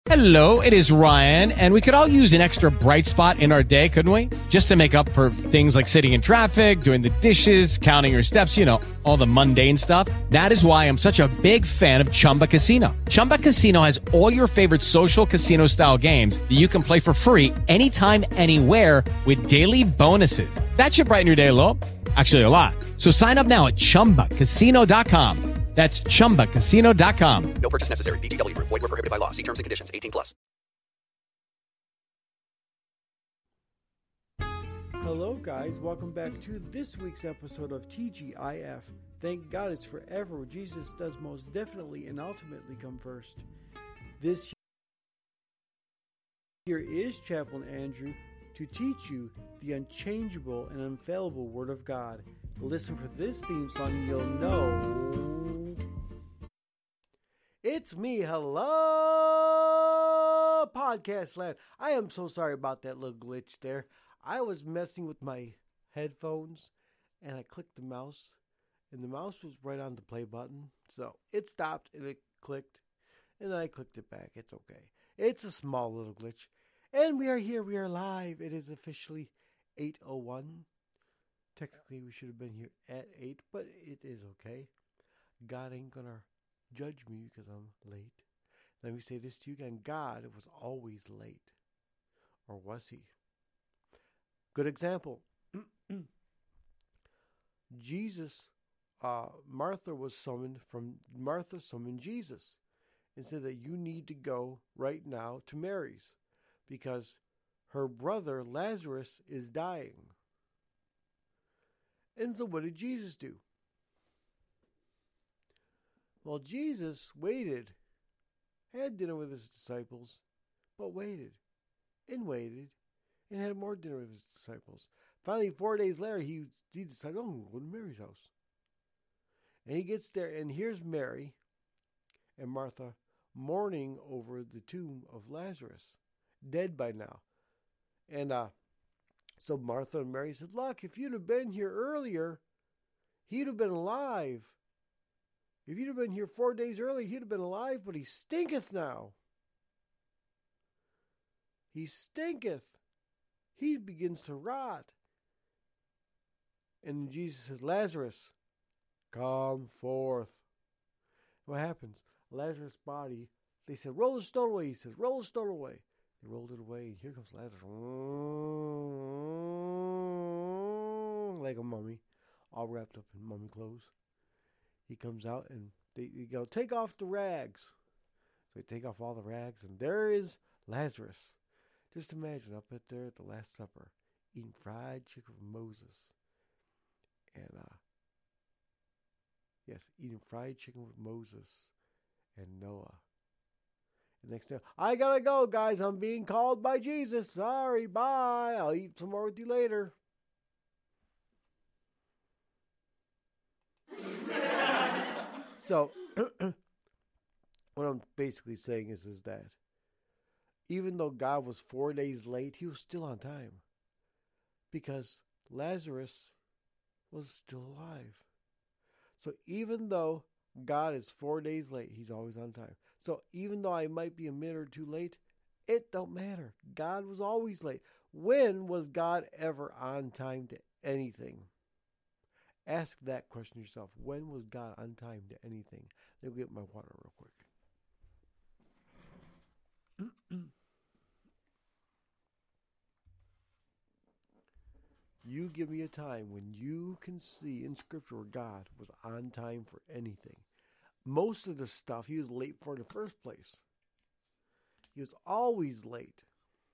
Hello, it is Ryan, and we could all use an extra bright spot in our day, couldn't we? Just to make up for things like sitting in traffic, doing the dishes, counting your steps, all the mundane stuff. That is why I'm such a big fan of Chumba Casino. Chumba Casino has all your favorite social casino-style games that you can play for free anytime, anywhere with daily bonuses. That should brighten your day a little. Actually, a lot. So sign up now at ChumbaCasino.com. That's ChumbaCasino.com. No purchase necessary. VGW Group. Void where prohibited by law. See terms and conditions. 18+. Hello, guys. Welcome back to this week's episode of TGIF. Thank God it's forever where Jesus does most definitely and ultimately come first. This here is Chaplain Andrew to teach you the unchangeable and infallible Word of God. Listen for this theme song and you'll know it's me. Hello, podcast land. I am so sorry about that little glitch there. I was messing with my headphones and I clicked the mouse and the mouse was right on the play button. So it stopped and it clicked and I clicked it back. It's okay. It's a small little glitch. And we are here. We are live. It is officially 8:01. Technically, we should have been here at 8, but it is okay. God ain't going to judge me because I'm late. Let me say this to you again. God was always late. Or was he? Good example. Jesus, Martha summoned Jesus and said that you need to go right now to Mary's because her brother Lazarus is dying. And so what did Jesus do? Well, Jesus waited, had dinner with his disciples, but waited, and had more dinner with his disciples. Finally, 4 days later, he decided, oh, we'll go to Mary's house. And he gets there, and here's Mary and Martha mourning over the tomb of Lazarus, dead by now. And so Martha and Mary said, look, if you'd have been here earlier, he'd have been alive. If you'd have been here 4 days earlier, he'd have been alive, but he stinketh now. He stinketh. He begins to rot. And Jesus says, Lazarus, come forth. What happens? Lazarus' body, they said, roll the stone away. He says, roll the stone away. They rolled it away, and here comes Lazarus. Like a mummy, all wrapped up in mummy clothes. He comes out, and they go, take off the rags. So they take off all the rags, and there is Lazarus. Just imagine up there at the Last Supper, eating fried chicken with Moses. And, eating fried chicken with Moses and Noah. The next day, I gotta go, guys. I'm being called by Jesus. Sorry, bye. I'll eat some more with you later. So, what I'm basically saying is that even though God was 4 days late, he was still on time. Because Lazarus was still alive. So even though God is 4 days late, he's always on time. So even though I might be a minute or two late, it don't matter. God was always late. When was God ever on time to anything? Ask that question yourself. When was God on time to anything? Let me get my water real quick. You give me a time when you can see in Scripture where God was on time for anything. Most of the stuff he was late for in the first place. He was always late.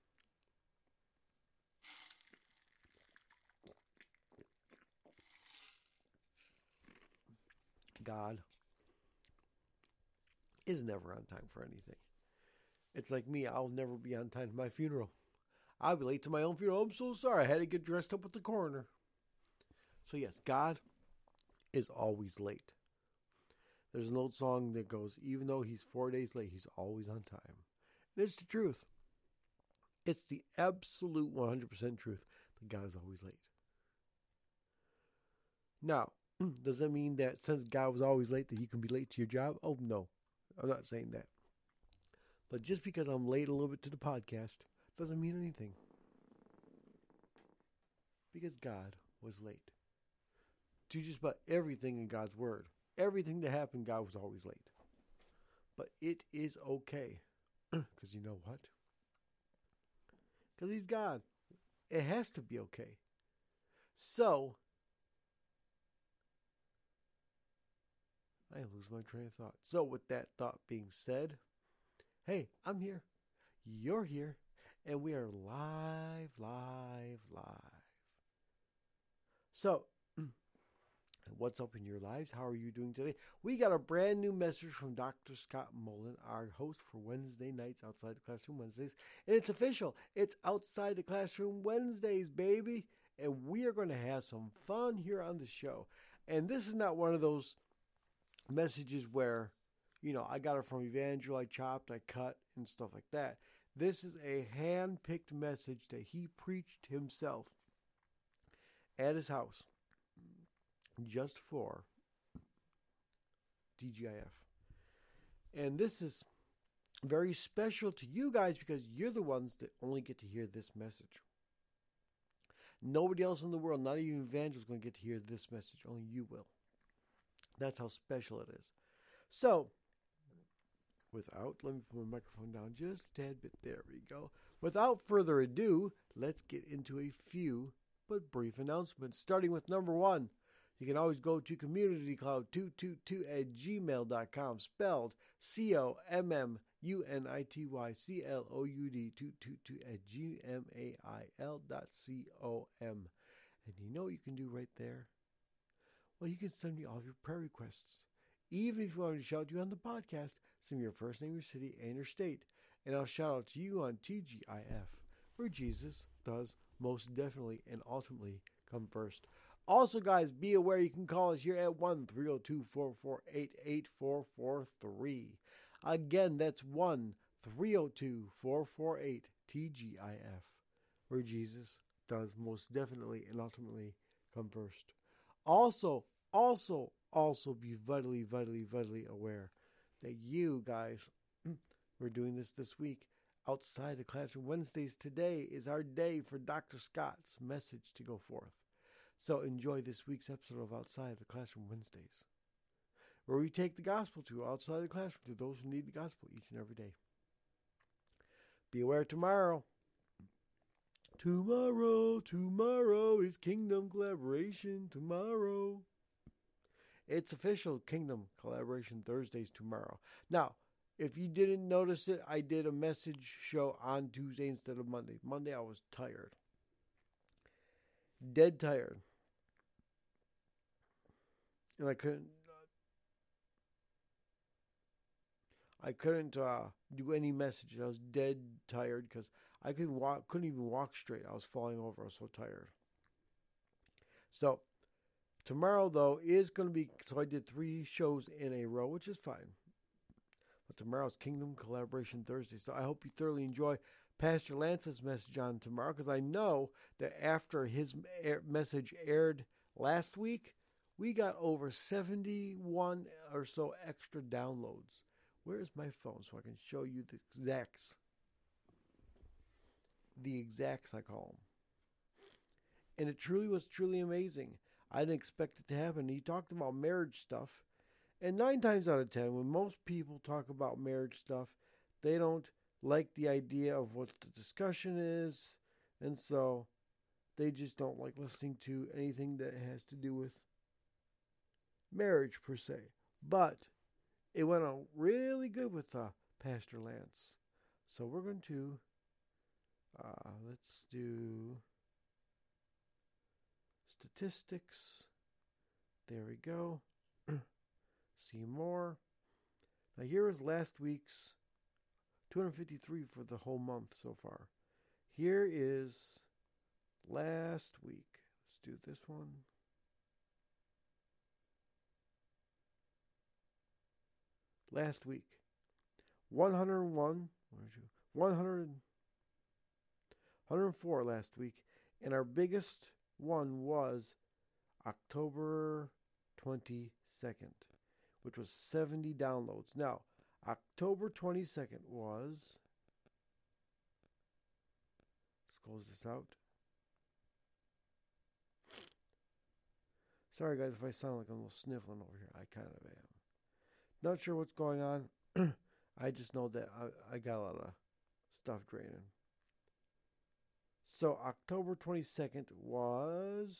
God is never on time for anything. It's like me, I'll never be on time to my funeral. I'll be late to my own funeral. I'm so sorry. I had to get dressed up with the coroner. So yes, God is always late. There's an old song that goes, even though he's 4 days late, he's always on time. And it's the truth. It's the absolute 100% truth that God is always late. Now, does that mean that since God was always late that you can be late to your job? Oh, no. I'm not saying that. But just because I'm late a little bit to the podcast doesn't mean anything. Because God was late to just about everything in God's Word. Everything that happened, God was always late. But it is okay. Because you know what? Because He's God. It has to be okay. So, I lose my train of thought. So, with that thought being said, hey, I'm here. You're here. And we are live. So, what's up in your lives? How are you doing today? We got a brand new message from Dr. Scott Mullen, our host for Wednesday nights, Outside the Classroom Wednesdays. And it's official. It's Outside the Classroom Wednesdays, baby. And we are going to have some fun here on the show. And this is not one of those messages where, I got it from Evangel, I chopped, I cut, and stuff like that. This is a hand-picked message that he preached himself at his house just for TGIF. And this is very special to you guys because you're the ones that only get to hear this message. Nobody else in the world, not even Evangel, is going to get to hear this message. Only you will. That's how special it is. So, let me put my microphone down just a tad bit. There we go. Without further ado, let's get into a few but brief announcements. Starting with number one, you can always go to communitycloud222@gmail.com, spelled COMMUNITYCLOUD222@gmail.com. And you know what you can do right there? Well, you can send me all your prayer requests. Even if you want me to shout out you on the podcast, send me your first name, your city, and your state. And I'll shout out to you on TGIF, where Jesus does most definitely and ultimately come first. Also, guys, be aware you can call us here at 1-302-448-8443. Again, that's 1-302-448-TGIF, where Jesus does most definitely and ultimately come first. Also be vitally aware that you guys, we're doing this week. Outside the Classroom Wednesdays, today is our day for Dr. Scott's message to go forth. So enjoy this week's episode of Outside the Classroom Wednesdays, where we take the gospel to outside the classroom to those who need the gospel each and every day. Be aware tomorrow. Tomorrow is Kingdom Collaboration tomorrow. It's official, Kingdom Collaboration Thursdays tomorrow. Now, if you didn't notice it, I did a message show on Tuesday instead of Monday. Monday I was tired. Dead tired. And I couldn't do any messages. I was dead tired because I couldn't even walk straight. I was falling over. I was so tired. So, tomorrow, though, is going to be... So I did 3 shows in a row, which is fine. But tomorrow's Kingdom Collaboration Thursday. So I hope you thoroughly enjoy Pastor Lance's message on tomorrow, because I know that after his message aired last week, we got over 71 or so extra downloads. Where's my phone so I can show you the exacts? The exacts, I call them. And it was truly amazing. I didn't expect it to happen. He talked about marriage stuff. And 9 times out of 10, when most people talk about marriage stuff, they don't like the idea of what the discussion is. And so they just don't like listening to anything that has to do with marriage per se. But it went on really good with Pastor Lance. So we're going to, let's do statistics. There we go. See more. Now here is last week's 253 for the whole month so far. Here is last week. Let's do this one. Last week. 101. 104 last week. And our biggest one was October 22nd, which was 70 downloads. Now, October 22nd was... Let's close this out. Sorry, guys, if I sound like I'm a little sniffling over here. I kind of am. Not sure what's going on. I just know that I got a lot of stuff draining. So, October 22nd was...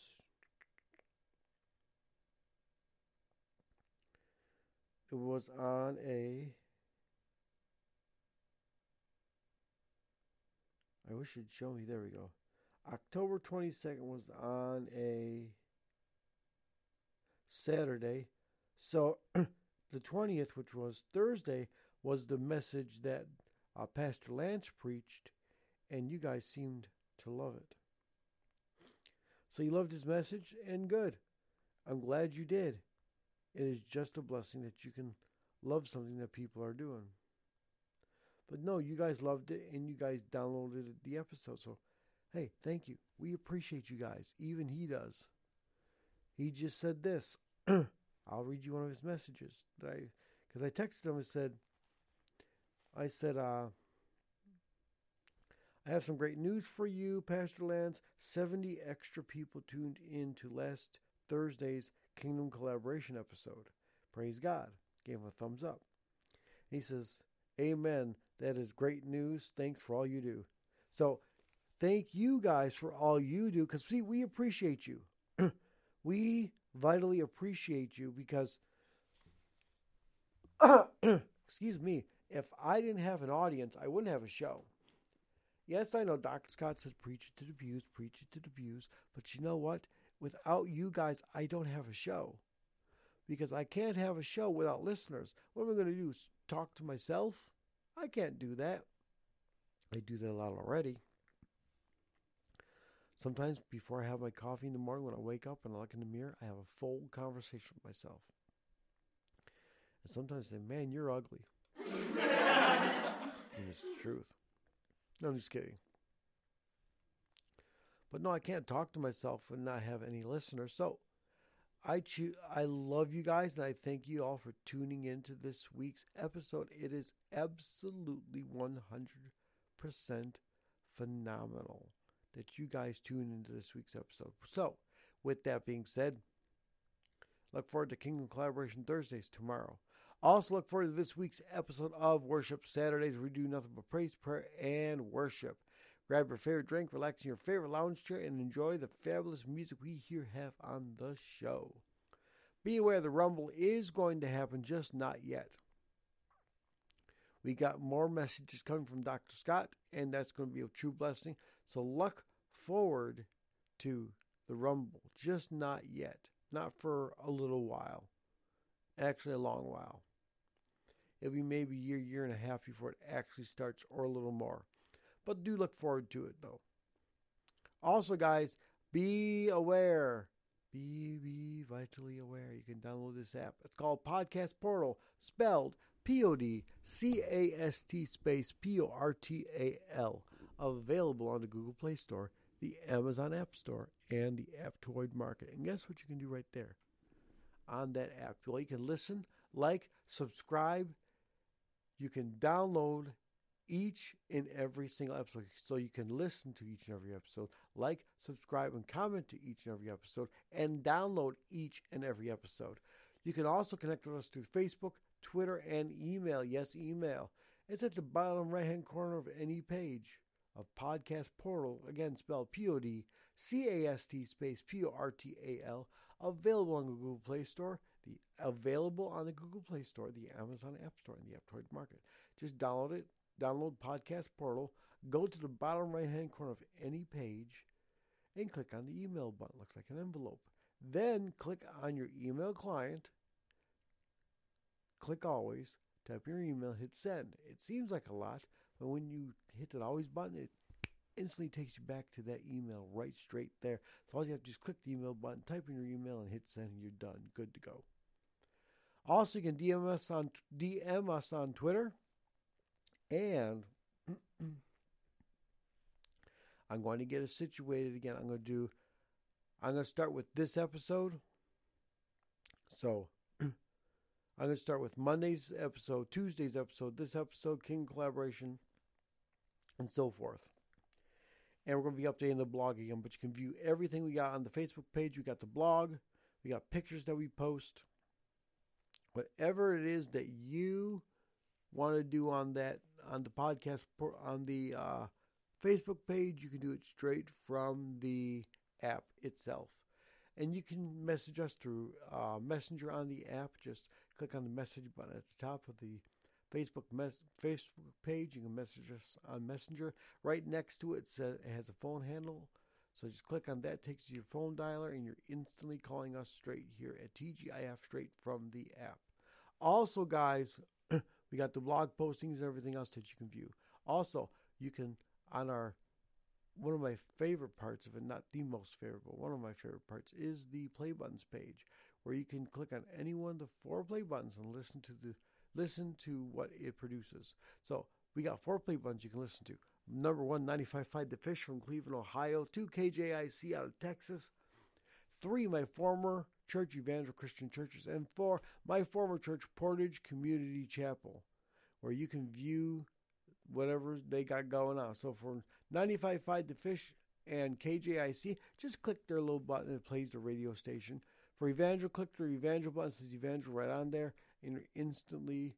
It was on a... I wish it'd show me. There we go. October 22nd was on a Saturday. So the 20th, which was Thursday, was the message that Pastor Lance preached, and you guys seemed to love it. So you loved his message, and good. I'm glad you did. It is just a blessing that you can love something that people are doing. But no, you guys loved it, and you guys downloaded the episode. So, hey, thank you. We appreciate you guys. Even he does. He just said this. I'll read you one of his messages. Because I texted him and said, I have some great news for you, Pastor Lance. 70 extra people tuned in to last Thursday's Kingdom Collaboration episode. Praise God. Gave him a thumbs up. He says, amen. That is great news. Thanks for all you do. So, thank you guys for all you do. Because, see, we appreciate you. We vitally appreciate you because, excuse me, if I didn't have an audience, I wouldn't have a show. Yes, I know Dr. Scott says preach it to the pews, preach it to the pews. But you know what? Without you guys, I don't have a show. Because I can't have a show without listeners. What am I going to do? Talk to myself? I can't do that. I do that a lot already. Sometimes before I have my coffee in the morning, when I wake up and I look in the mirror, I have a full conversation with myself. And sometimes I say, man, you're ugly. And it's the truth. No, I'm just kidding. But no, I can't talk to myself and not have any listeners. So I love you guys, and I thank you all for tuning into this week's episode. It is absolutely 100% phenomenal that you guys tune into this week's episode. So, with that being said, look forward to Kingdom Collaboration Thursdays tomorrow. Also look forward to this week's episode of Worship Saturdays, where we do nothing but praise, prayer, and worship. Grab your favorite drink, relax in your favorite lounge chair, and enjoy the fabulous music we here have on the show. Be aware the Rumble is going to happen, just not yet. We got more messages coming from Dr. Scott, and that's going to be a true blessing. So look forward to the Rumble, just not yet. Not for a little while. Actually, a long while. It'll be maybe a year and a half before it actually starts, or a little more. But do look forward to it, though. Also, guys, be aware. Be vitally aware. You can download this app. It's called Podcast Portal, spelled Podcast space Portal. Available on the Google Play Store, the Amazon App Store, and the Aptoid Market. And guess what you can do right there on that app? Well, you can listen, like, subscribe. You can download each and every single episode. So you can listen to each and every episode, like, subscribe, and comment to each and every episode, and download each and every episode. You can also connect with us through Facebook, Twitter, and email. Yes, email. It's at the bottom right-hand corner of any page of Podcast Portal, again spelled Podcast space Portal, available on the Google Play Store, available on the Google Play Store, the Amazon App Store, and the Aptoid Market. Just download it. Download Podcast Portal, go to the bottom right-hand corner of any page, and click on the email button. Looks like an envelope. Then click on your email client. Click Always. Type your email, hit send. It seems like a lot, but when you hit that Always button, it instantly takes you back to that email right straight there. So all you have to do is click the email button, type in your email, and hit send, and you're done. Good to go. Also, you can DM us on Twitter. And I'm going to get us situated again. I'm going to start with this episode. So I'm going to start with Monday's episode, Tuesday's episode, this episode, King Collaboration, and so forth. And we're going to be updating the blog again, but you can view everything we got on the Facebook page. We got the blog. We got pictures that we post. Whatever it is that you want to do on the podcast, on the Facebook page, you can do it straight from the app itself. And you can message us through Messenger on the app. Just click on the message button at the top of the Facebook page. You can message us on Messenger. Right next to it, it has a phone handle. So just click on that, takes you to your phone dialer, and you're instantly calling us straight here at TGIF, straight from the app. Also, guys, we got the blog postings and everything else that you can view. Also, you can, on one of my favorite parts of it, not the most favorite, but one of my favorite parts is the play buttons page, where you can click on any one of the 4 play buttons and listen to what it produces. So we got 4 play buttons you can listen to. Number 1, 95.5 The Fish from Cleveland, Ohio. 2, KJIC out of Texas. 3, my former church, Evangel Christian Churches. And 4, my former church, Portage Community Chapel, where you can view whatever they got going on. So for 95.5 The Fish and KJIC, just click their little button. It plays the radio station. For Evangel, click their Evangel button. It says Evangel right on there. And you're instantly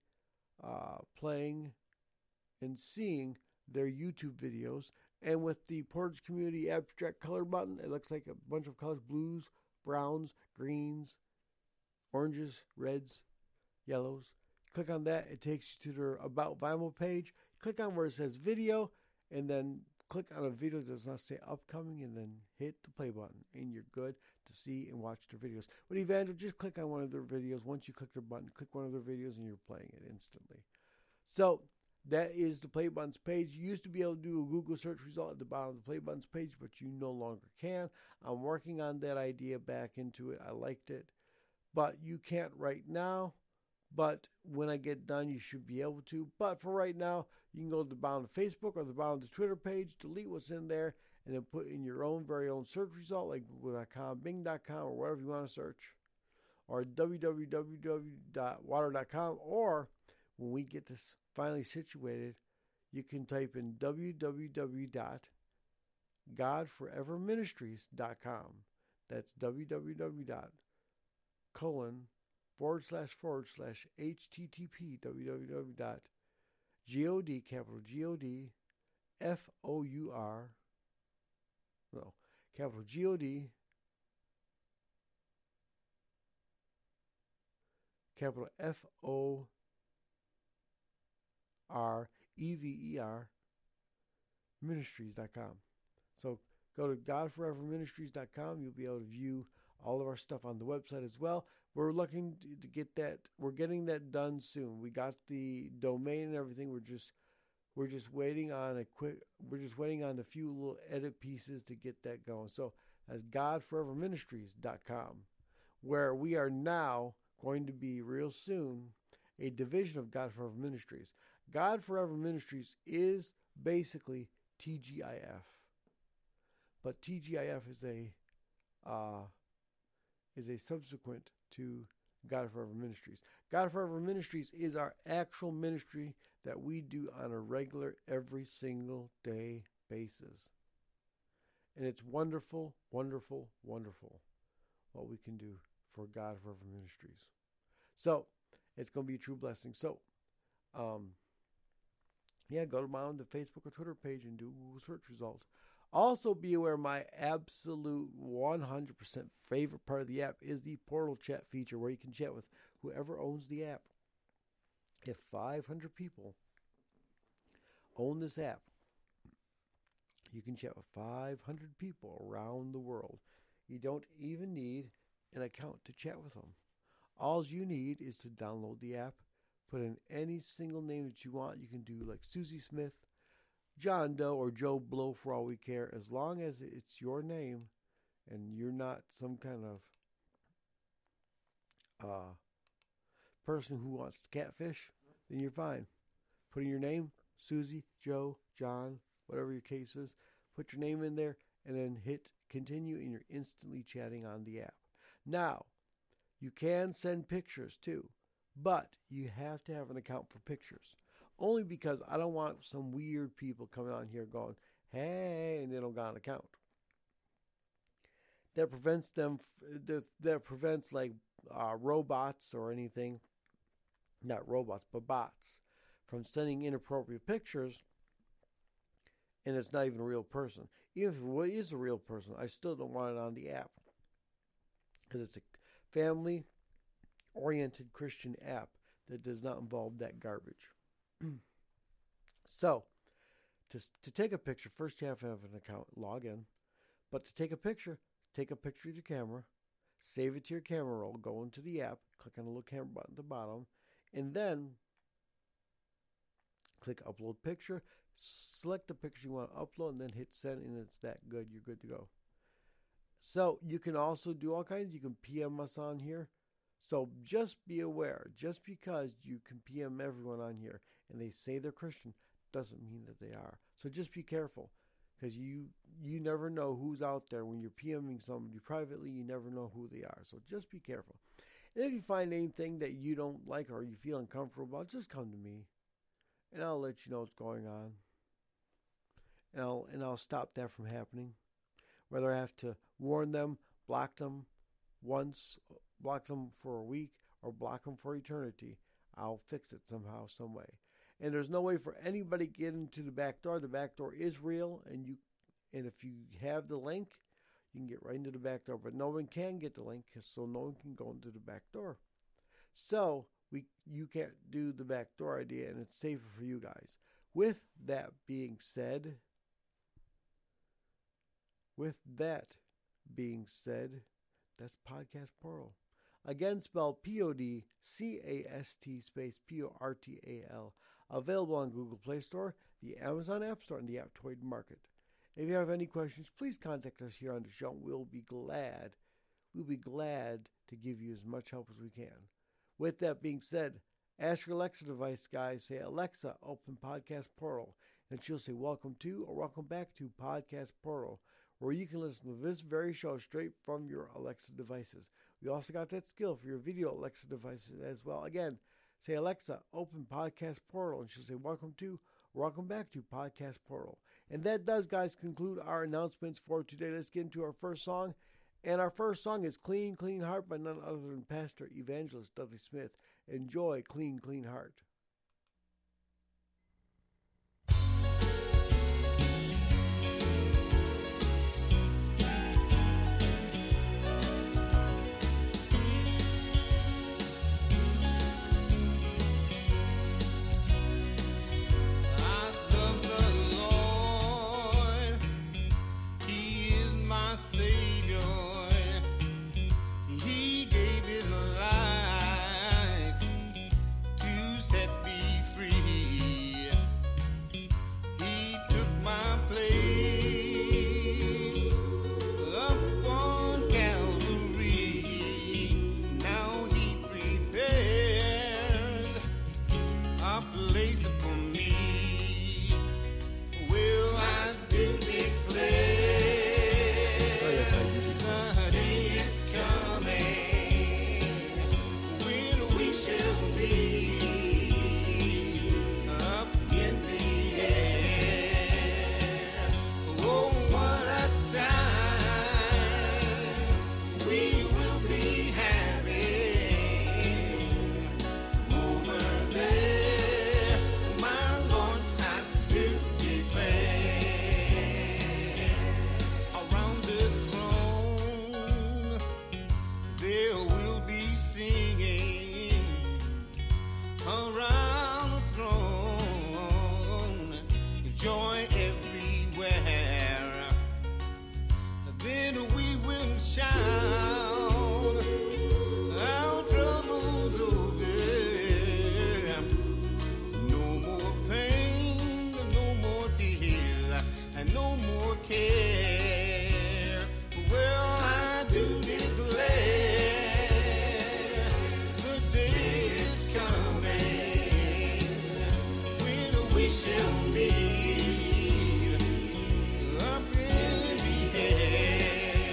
playing and seeing their YouTube videos. And with the Portage Community Abstract Color button, it looks like a bunch of colors: blues, browns, greens, oranges, reds, yellows. Click on that. It takes you to their About Vinyl page. Click on where it says video, and then click on a video that does not say upcoming, and then hit the play button, and you're good to see and watch their videos. With Evangel, just click on one of their videos. Once you click their button, click one of their videos, and you're playing it instantly. So that is the play buttons page. You used to be able to do a Google search result at the bottom of the play buttons page, but you no longer can. I'm working on that idea back into it. I liked it, but you can't right now. But when I get done, you should be able to. But for right now, you can go to the bottom of Facebook or the bottom of the Twitter page, delete what's in there, and then put in your own very own search result, like Google.com, Bing.com, or whatever you want to search, or www.water.com, or when we get this finally situated, you can type in www.godforeverministries.com. That's www.://http www.god, capital G-O-D, F-O-U-R, no, capital G-O-D, capital F-O-R-E-V-E-R, ministries.com. So go to godforeverministries.com. You'll be able to view all of our stuff on the website as well. We're looking to get that. We're getting that done soon. We got the domain and everything. We're just waiting on a few little edit pieces to get that going. So that's godforeverministries.com, where we are now going to be real soon a division of God Forever Ministries. God Forever Ministries is basically TGIF, but TGIF is a subsequent to God Forever Ministries. God Forever Ministries is our actual ministry that we do on a regular, every single day basis. And it's wonderful, wonderful, wonderful what we can do for God Forever Ministries. So it's going to be a true blessing. So, go to my own Facebook or Twitter page and do Google search results. Also, be aware my absolute 100% favorite part of the app is the portal chat feature, where you can chat with whoever owns the app. If 500 people own this app, you can chat with 500 people around the world. You don't even need an account to chat with them. All you need is to download the app, put in any single name that you want. You can do like Susie Smith, John Doe, or Joe Blow for all we care, as long as it's your name and you're not some kind of person who wants to catfish, then you're fine. Put in your name, Susie, Joe, John, whatever your case is. Put your name in there and then hit continue, and you're instantly chatting on the app. Now, you can send pictures too, But you have to have an account for pictures. Only because I don't want some weird people coming on here going, hey, and they don't got an account. That prevents like robots or anything, not robots, but bots, from sending inappropriate pictures, and it's not even a real person. Even if it is a real person, I still don't want it on the app, because it's a family-oriented Christian app that does not involve that garbage. So, to take a picture, first you have to have an account, log in. But to take a picture with your camera, save it to your camera roll, go into the app, click on the little camera button at the bottom, and then click Upload Picture, select the picture you want to upload, and then hit Send, and it's that good. You're good to go. So you can also do all kinds. You can PM us on here. So just be aware, just because you can PM everyone on here and they say they're Christian doesn't mean that they are. So just be careful, because you never know who's out there. When you're PMing somebody privately, you never know who they are. So just be careful. And if you find anything that you don't like or you feel uncomfortable about, just come to me and I'll let you know what's going on. And I'll stop that from happening. Whether I have to warn them, block them once, block them for a week, or block them for eternity, I'll fix it somehow, some way. And there's no way for anybody to get into the back door. The back door is real, and if you have the link, you can get right into the back door. But no one can get the link, so no one can go into the back door. So you can't do the back door idea, and it's safer for you guys. With that being said, that's Podcast Portal. Again, spelled PODCAST space PORTAL. Available on Google Play Store, the Amazon App Store, and the Aptoid Market. If you have any questions, please contact us here on the show. We'll be glad to give you as much help as we can. With that being said, ask your Alexa device, guys. Say, Alexa, open Podcast Portal. And she'll say, welcome to or welcome back to Podcast Portal, where you can listen to this very show straight from your Alexa devices. We also got that skill for your video Alexa devices as well. Again, say, Alexa, open Podcast Portal, and she'll say, welcome to or welcome back to Podcast Portal. And that does, guys, conclude our announcements for today. Let's get into our first song. And our first song is Clean, Clean Heart by none other than Pastor Evangelist Dudley Smith. Enjoy Clean, Clean Heart.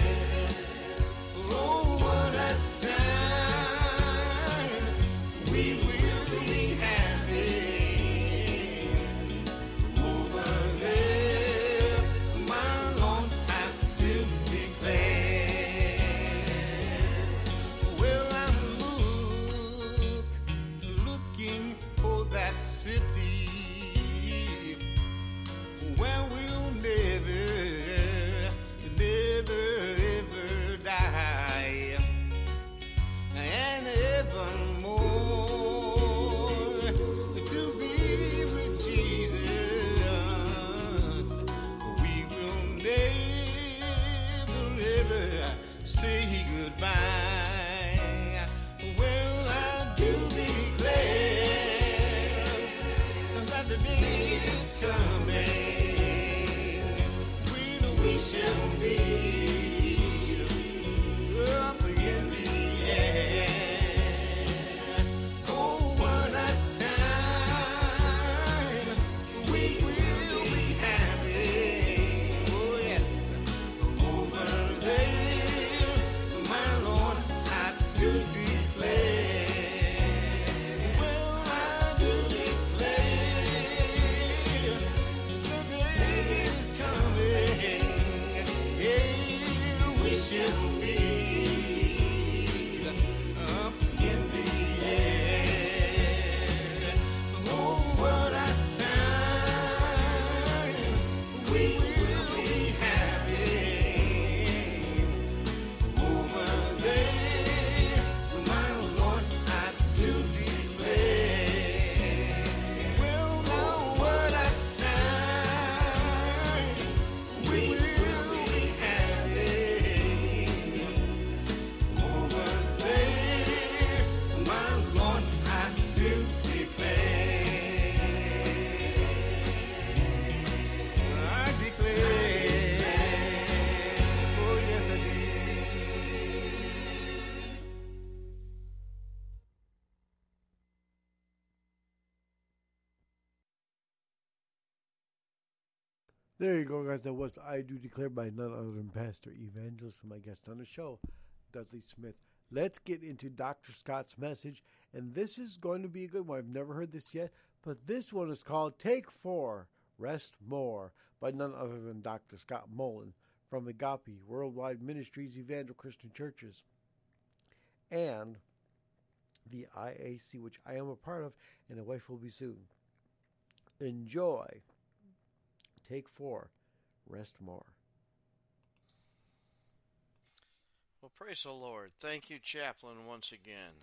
We where we'll never, never, ever die. And evermore to be with Jesus, we will never, ever say goodbye. Well, I do declare that the day is coming when we shall be up in the air. Oh, what a time we will be having. Oh, yes. Over there, my Lord, I do declare. Well, I do declare the day is coming. Yeah, we shall be up in the air. Oh, what a time we will be having over there, my Lord, I do declare. Well, now what a time we will be having over there, my Lord, I do declare. I declare. Oh, yes, I do. There you go, guys. That was I Do Declare by none other than Pastor Evangelist and my guest on the show, Dudley Smith. Let's get into Dr. Scott's message, and this is going to be a good one. I've never heard this yet, but this one is called Take 4, Rest More by none other than Dr. Scott Mullen from Agape Worldwide Ministries Evangel Christian Churches and the IAC, which I am a part of, and a wife will be soon. Enjoy. Take 4, Rest More. Well, praise the Lord. Thank you, Chaplain, once again.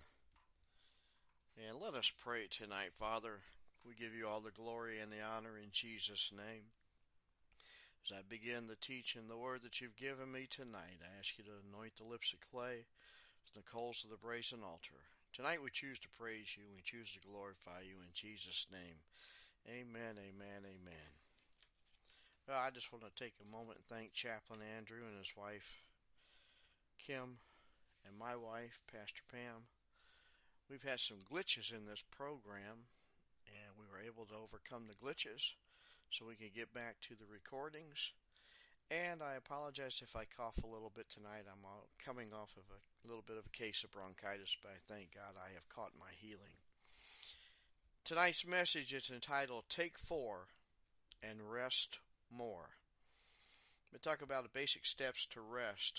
And let us pray tonight, Father. We give you all the glory and the honor in Jesus' name. As I begin the teaching, the word that you've given me tonight, I ask you to anoint the lips of clay, the coals of the brazen altar. Tonight we choose to praise you, we choose to glorify you in Jesus' name. Amen, amen, amen. Well, I just want to take a moment and thank Chaplain Andrew and his wife, Kim, and my wife, Pastor Pam. We've had some glitches in this program, and we were able to overcome the glitches so we can get back to the recordings. And I apologize if I cough a little bit tonight. I'm coming off of a little bit of a case of bronchitis, but I thank God I have caught my healing. Tonight's message is entitled, Take 4 and Rest More. We talk about the basic steps to rest.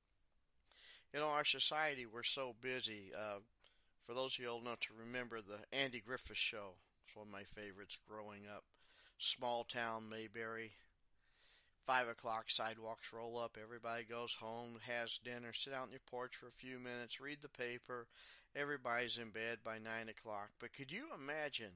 In our society, we're so busy. For those of you old enough to remember the Andy Griffith Show, it's one of my favorites growing up. Small town Mayberry, 5 o'clock, sidewalks roll up, everybody goes home, has dinner, sit out on your porch for a few minutes, read the paper, everybody's in bed by 9 o'clock. But could you imagine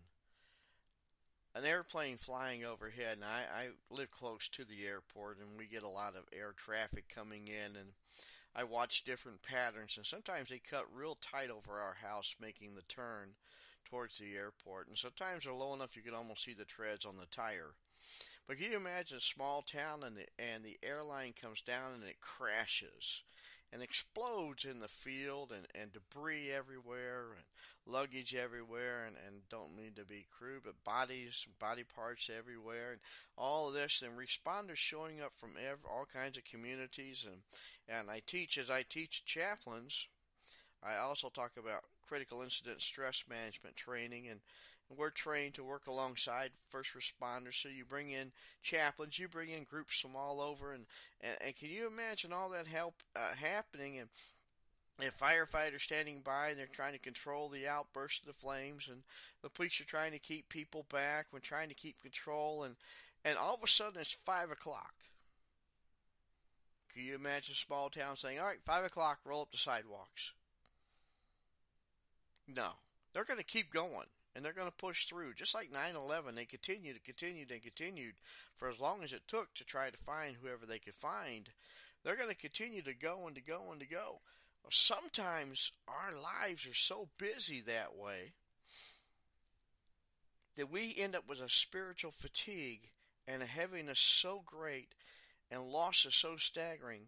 an airplane flying overhead? And I live close to the airport, and we get a lot of air traffic coming in, and I watch different patterns, and sometimes they cut real tight over our house, making the turn towards the airport. And sometimes they're low enough you can almost see the treads on the tire. But can you imagine a small town and the airline comes down and it crashes and explodes in the field, and debris everywhere and luggage everywhere, and don't mean to be crude, but body parts everywhere, and all of this, and responders showing up from all kinds of communities. And as I teach chaplains, I also talk about critical incident stress management training, and we're trained to work alongside first responders. So you bring in chaplains, you bring in groups from all over, and can you imagine all that help happening, and firefighters standing by, and they're trying to control the outburst of the flames, and the police are trying to keep people back, we're trying to keep control, and And all of a sudden it's 5 o'clock. Can you imagine a small town saying, all right, 5 o'clock, roll up the sidewalks? No. They're going to keep going, and they're going to push through. Just like 9/11, they continued for as long as it took to try to find whoever they could find. They're going to continue to go and to go and to go. Well, sometimes our lives are so busy that way that we end up with a spiritual fatigue and a heaviness so great and losses so staggering.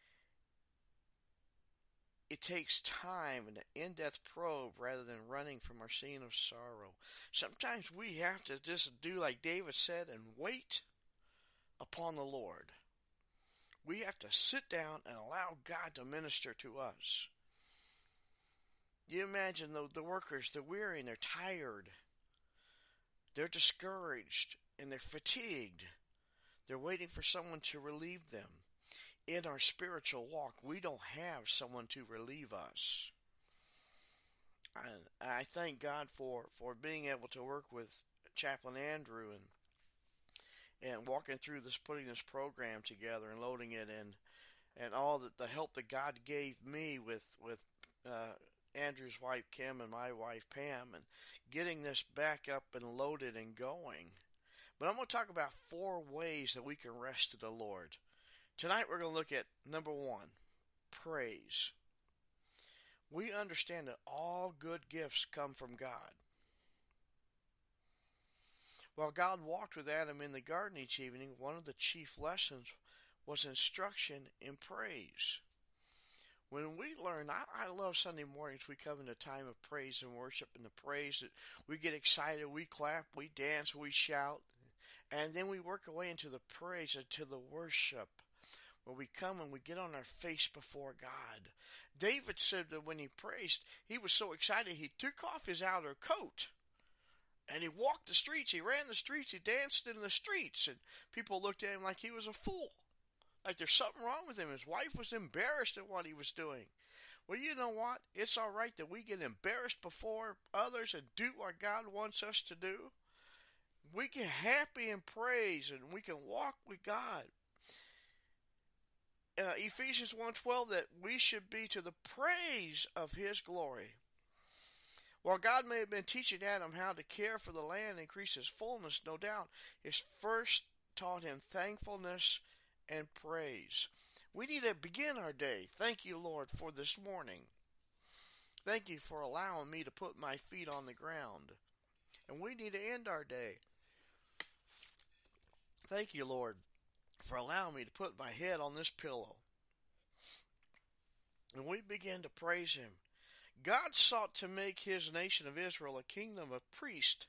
It takes time and an in-depth probe rather than running from our scene of sorrow. Sometimes we have to just do like David said and wait upon the Lord. We have to sit down and allow God to minister to us. You imagine the workers, they're weary and they're tired. They're discouraged and they're fatigued. They're waiting for someone to relieve them. In our spiritual walk, we don't have someone to relieve us. I thank God for being able to work with Chaplain Andrew and walking through this, putting this program together and loading it in, and all the help that God gave me with Andrew's wife Kim and my wife Pam, and getting this back up and loaded and going. But I'm going to talk about 4 ways that we can rest to the Lord. Tonight we're going to look at number 1, praise. We understand that all good gifts come from God. While God walked with Adam in the garden each evening, one of the chief lessons was instruction in praise. When we learn, I love Sunday mornings, we come into a time of praise and worship, and the praise that we get excited, we clap, we dance, we shout, and then we work our way into the praise, into the worship, where we come and we get on our face before God. David said that when he praised, he was so excited he took off his outer coat and he walked the streets, he ran the streets, he danced in the streets, and people looked at him like he was a fool, like there's something wrong with him. His wife was embarrassed at what he was doing. Well, you know what? It's all right that we get embarrassed before others and do what God wants us to do. We get happy and praise, and we can walk with God. Ephesians 1:12, that we should be to the praise of His glory. While God may have been teaching Adam how to care for the land and increase his fullness, no doubt, His first taught him thankfulness and praise. We need to begin our day. Thank you, Lord, for this morning. Thank you for allowing me to put my feet on the ground. And we need to end our day. Thank you, Lord, for allowing me to put my head on this pillow. And we begin to praise Him. God sought to make His nation of Israel a kingdom of priests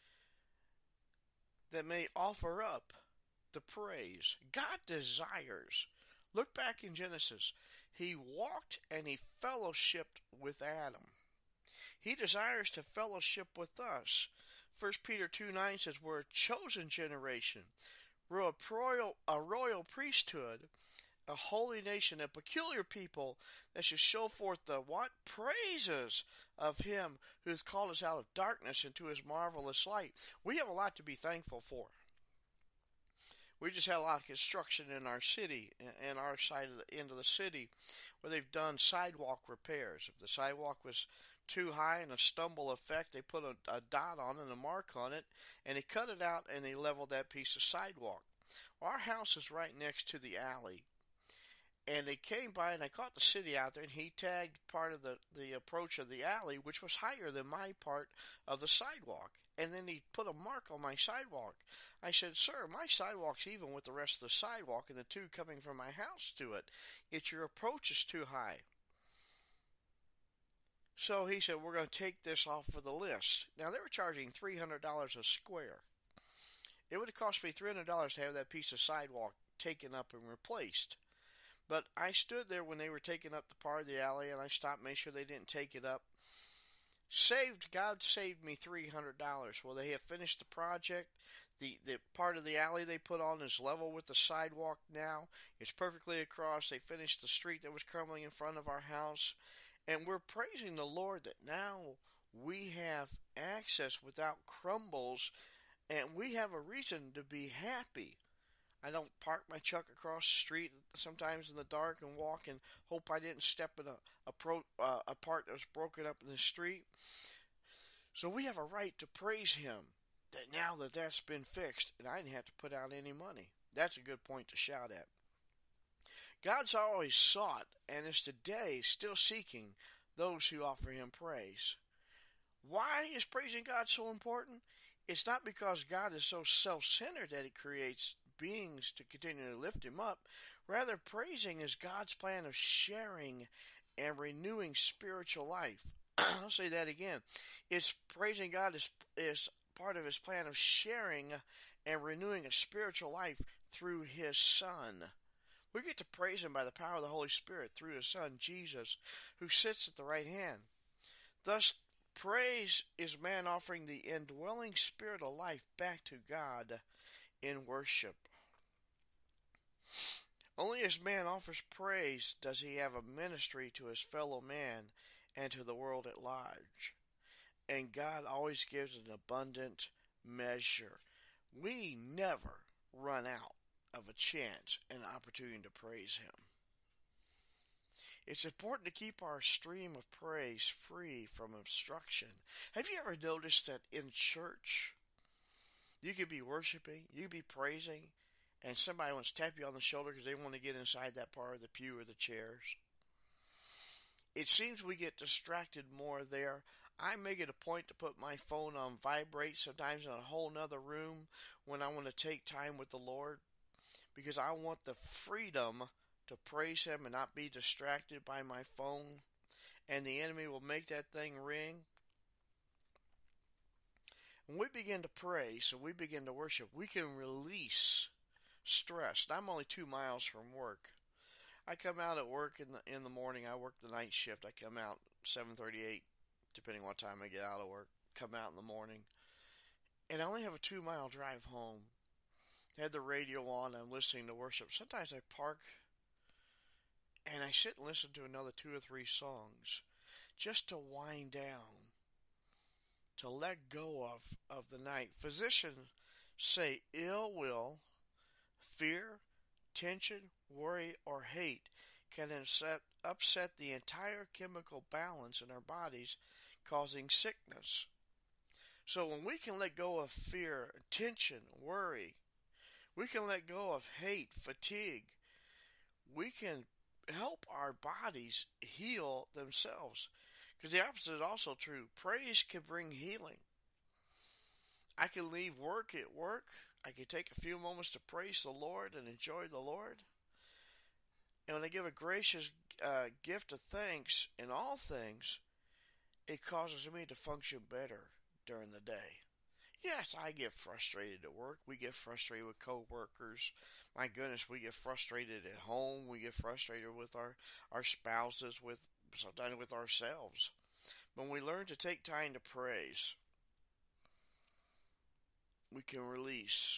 that may offer up the praise. God desires. Look back in Genesis. He walked and He fellowshipped with Adam. He desires to fellowship with us. 1 Peter 2:9 says we're a chosen generation. We're a royal priesthood, a holy nation, a peculiar people that should show forth the what? Praises of Him who has called us out of darkness into His marvelous light. We have a lot to be thankful for. We just had a lot of construction in our city, in our side of the end of the city, where they've done sidewalk repairs. If the sidewalk was too high and a stumble effect, they put a dot on it, a mark on it, and they cut it out and they leveled that piece of sidewalk. Well, our house is right next to the alley, and they came by and I caught the city out there, and he tagged part of the approach of the alley, which was higher than my part of the sidewalk, and then he put a mark on my sidewalk. I said, sir, my sidewalk's even with the rest of the sidewalk and the two coming from my house to it. It's your approach is too high. So he said, we're going to take this off of the list. Now, they were charging $300 a square. It would have cost me $300 to have that piece of sidewalk taken up and replaced. But I stood there when they were taking up the part of the alley, and I stopped, made sure they didn't take it up. God saved me $300. Well, they have finished the project. The part of the alley they put on is level with the sidewalk now. It's perfectly across. They finished the street that was crumbling in front of our house. And we're praising the Lord that now we have access without crumbles And we have a reason to be happy. I don't park my truck across the street sometimes in the dark and walk and hope I didn't step in a part that was broken up in the street. So we have a right to praise Him that now that that's been fixed and I didn't have to put out any money. That's a good point to shout at. God's always sought and is today still seeking those who offer Him praise. Why is praising God so important? It's not because God is so self-centered that He creates beings to continually lift Him up. Rather, praising is God's plan of sharing and renewing spiritual life. I'll say that again. It's praising God is part of His plan of sharing and renewing a spiritual life through His Son. We get to praise Him by the power of the Holy Spirit through His Son, Jesus, who sits at the right hand. Thus, praise is man offering the indwelling spirit of life back to God in worship. Only as man offers praise does he have a ministry to his fellow man and to the world at large. And God always gives an abundant measure. We never run out of a chance and opportunity to praise Him. It's important to keep our stream of praise free from obstruction. Have you ever noticed that in church, you could be worshiping, you could be praising, and somebody wants to tap you on the shoulder because they want to get inside that part of the pew or the chairs? It seems we get distracted more there. I make it a point to put my phone on vibrate, sometimes in a whole nother room when I want to take time with the Lord, because I want the freedom to praise Him and not be distracted by my phone. And the enemy will make that thing ring. When we begin to praise and we begin to worship, we can release stress. I'm only 2 miles from work. I come out at work in the morning. I work the night shift. I come out 7:38, depending on what time I get out of work. Come out in the morning. And I only have a 2-mile drive home. I had the radio on. I'm listening to worship. Sometimes I park and I sit and listen to another 2 or 3 songs just to wind down, to let go of the night. Physicians say ill will, fear, tension, worry, or hate can upset the entire chemical balance in our bodies, causing sickness. So when we can let go of fear, tension, worry, we can let go of hate, fatigue, we can help our bodies heal themselves. Because the opposite is also true. Praise can bring healing. I can leave work at work. I can take a few moments to praise the Lord and enjoy the Lord. And when I give a gracious gift of thanks in all things, it causes me to function better during the day. Yes, I get frustrated at work. We get frustrated with coworkers. My goodness, we get frustrated at home. We get frustrated with our spouses, sometimes with ourselves. When we learn to take time to praise, we can release.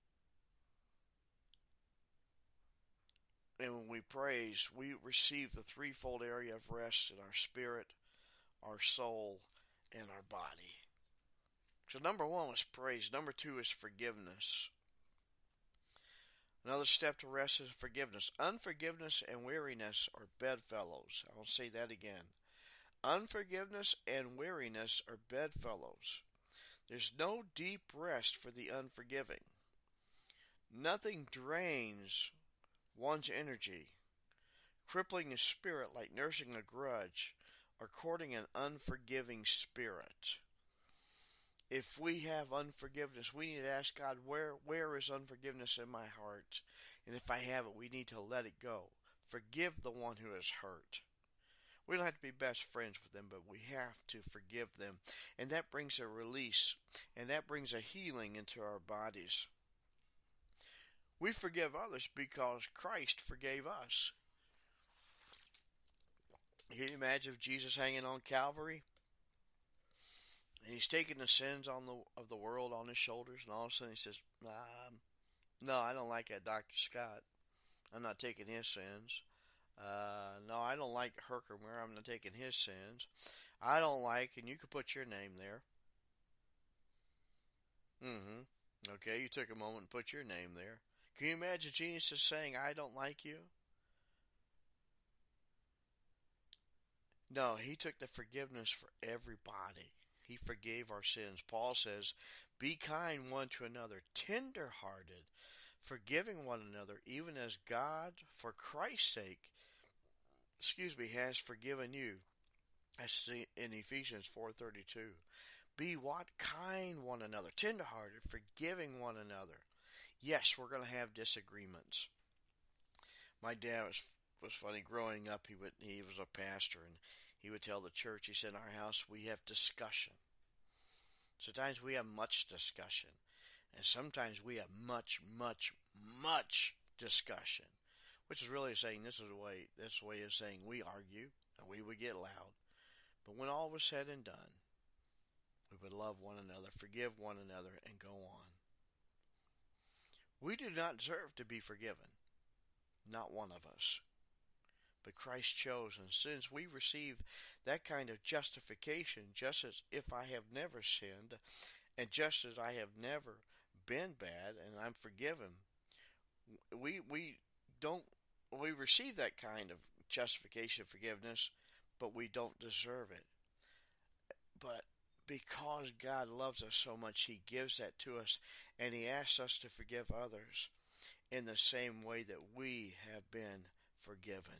And when we praise, we receive the threefold area of rest in our spirit, our soul, and our body. So number 1 was praise. Number 2 is forgiveness. Another step to rest is forgiveness. Unforgiveness and weariness are bedfellows. I will say that again. Unforgiveness and weariness are bedfellows. There's no deep rest for the unforgiving. Nothing drains one's energy, crippling his spirit like nursing a grudge or courting an unforgiving spirit. If we have unforgiveness, we need to ask God, where is unforgiveness in my heart? And if I have it, we need to let it go. Forgive the one who has hurt. We don't have to be best friends with them, but we have to forgive them. And that brings a release, and that brings a healing into our bodies. We forgive others because Christ forgave us. Can you imagine if Jesus hanging on Calvary? And He's taking the sins of the world on His shoulders, and all of a sudden He says, no, I don't like that Dr. Scott. I'm not taking his sins. No, I don't like Herkimer. I'm not taking his sins. I don't like, and you could put your name there. Okay, you took a moment and put your name there. Can you imagine Jesus saying, I don't like you? No, he took the forgiveness for everybody. He forgave our sins. Paul says, be kind one to another, tender-hearted, forgiving one another, even as God, for Christ's sake, has forgiven you. That's in Ephesians 4:32. Be what? Kind one another, tender-hearted, forgiving one another. Yes, we're going to have disagreements. My dad was funny. Growing up, he was a pastor, and he would tell the church, he said, in our house we have discussion. Sometimes we have much discussion, and sometimes we have much discussion, which is really saying this way of saying we argue and we would get loud. But when all was said and done, we would love one another, forgive one another, and go on. We do not deserve to be forgiven. Not one of us. But Christ chose, and since we receive that kind of justification, just as if I have never sinned, and just as I have never been bad, and I'm forgiven, we receive that kind of justification, forgiveness, but we don't deserve it. But because God loves us so much, He gives that to us, and He asks us to forgive others in the same way that we have been forgiven.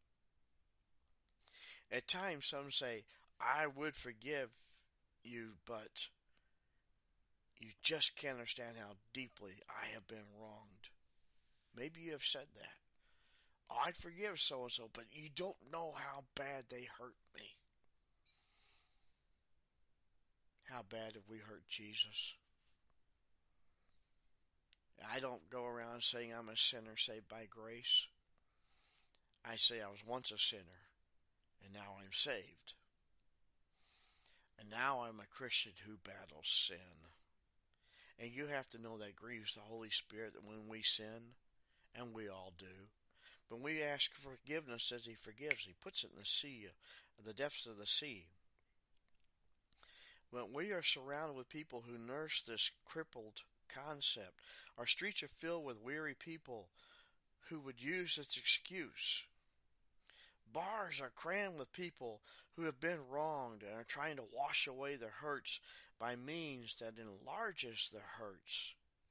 At times, some say, I would forgive you, but you just can't understand how deeply I have been wronged. Maybe you have said that. I'd forgive so-and-so, but you don't know how bad they hurt me. How bad have we hurt Jesus? I don't go around saying I'm a sinner saved by grace. I say I was once a sinner, and now I'm saved. And now I'm a Christian who battles sin. And you have to know that grieves the Holy Spirit that when we sin, and we all do, but we ask for forgiveness as He forgives. He puts it in the sea, the depths of the sea. When we are surrounded with people who nurse this crippled concept, our streets are filled with weary people who would use this excuse. Bars are crammed with people who have been wronged and are trying to wash away their hurts by means that enlarges their hurts.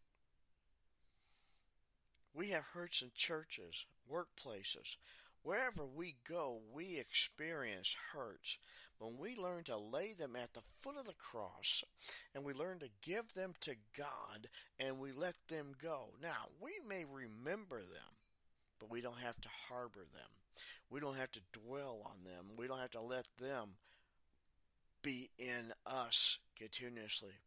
We have hurts in churches, workplaces. Wherever we go, we experience hurts. When we learn to lay them at the foot of the cross, and we learn to give them to God, and we let them go. Now, we may remember them, but we don't have to harbor them. We don't have to dwell on them. We don't have to let them be in us continuously.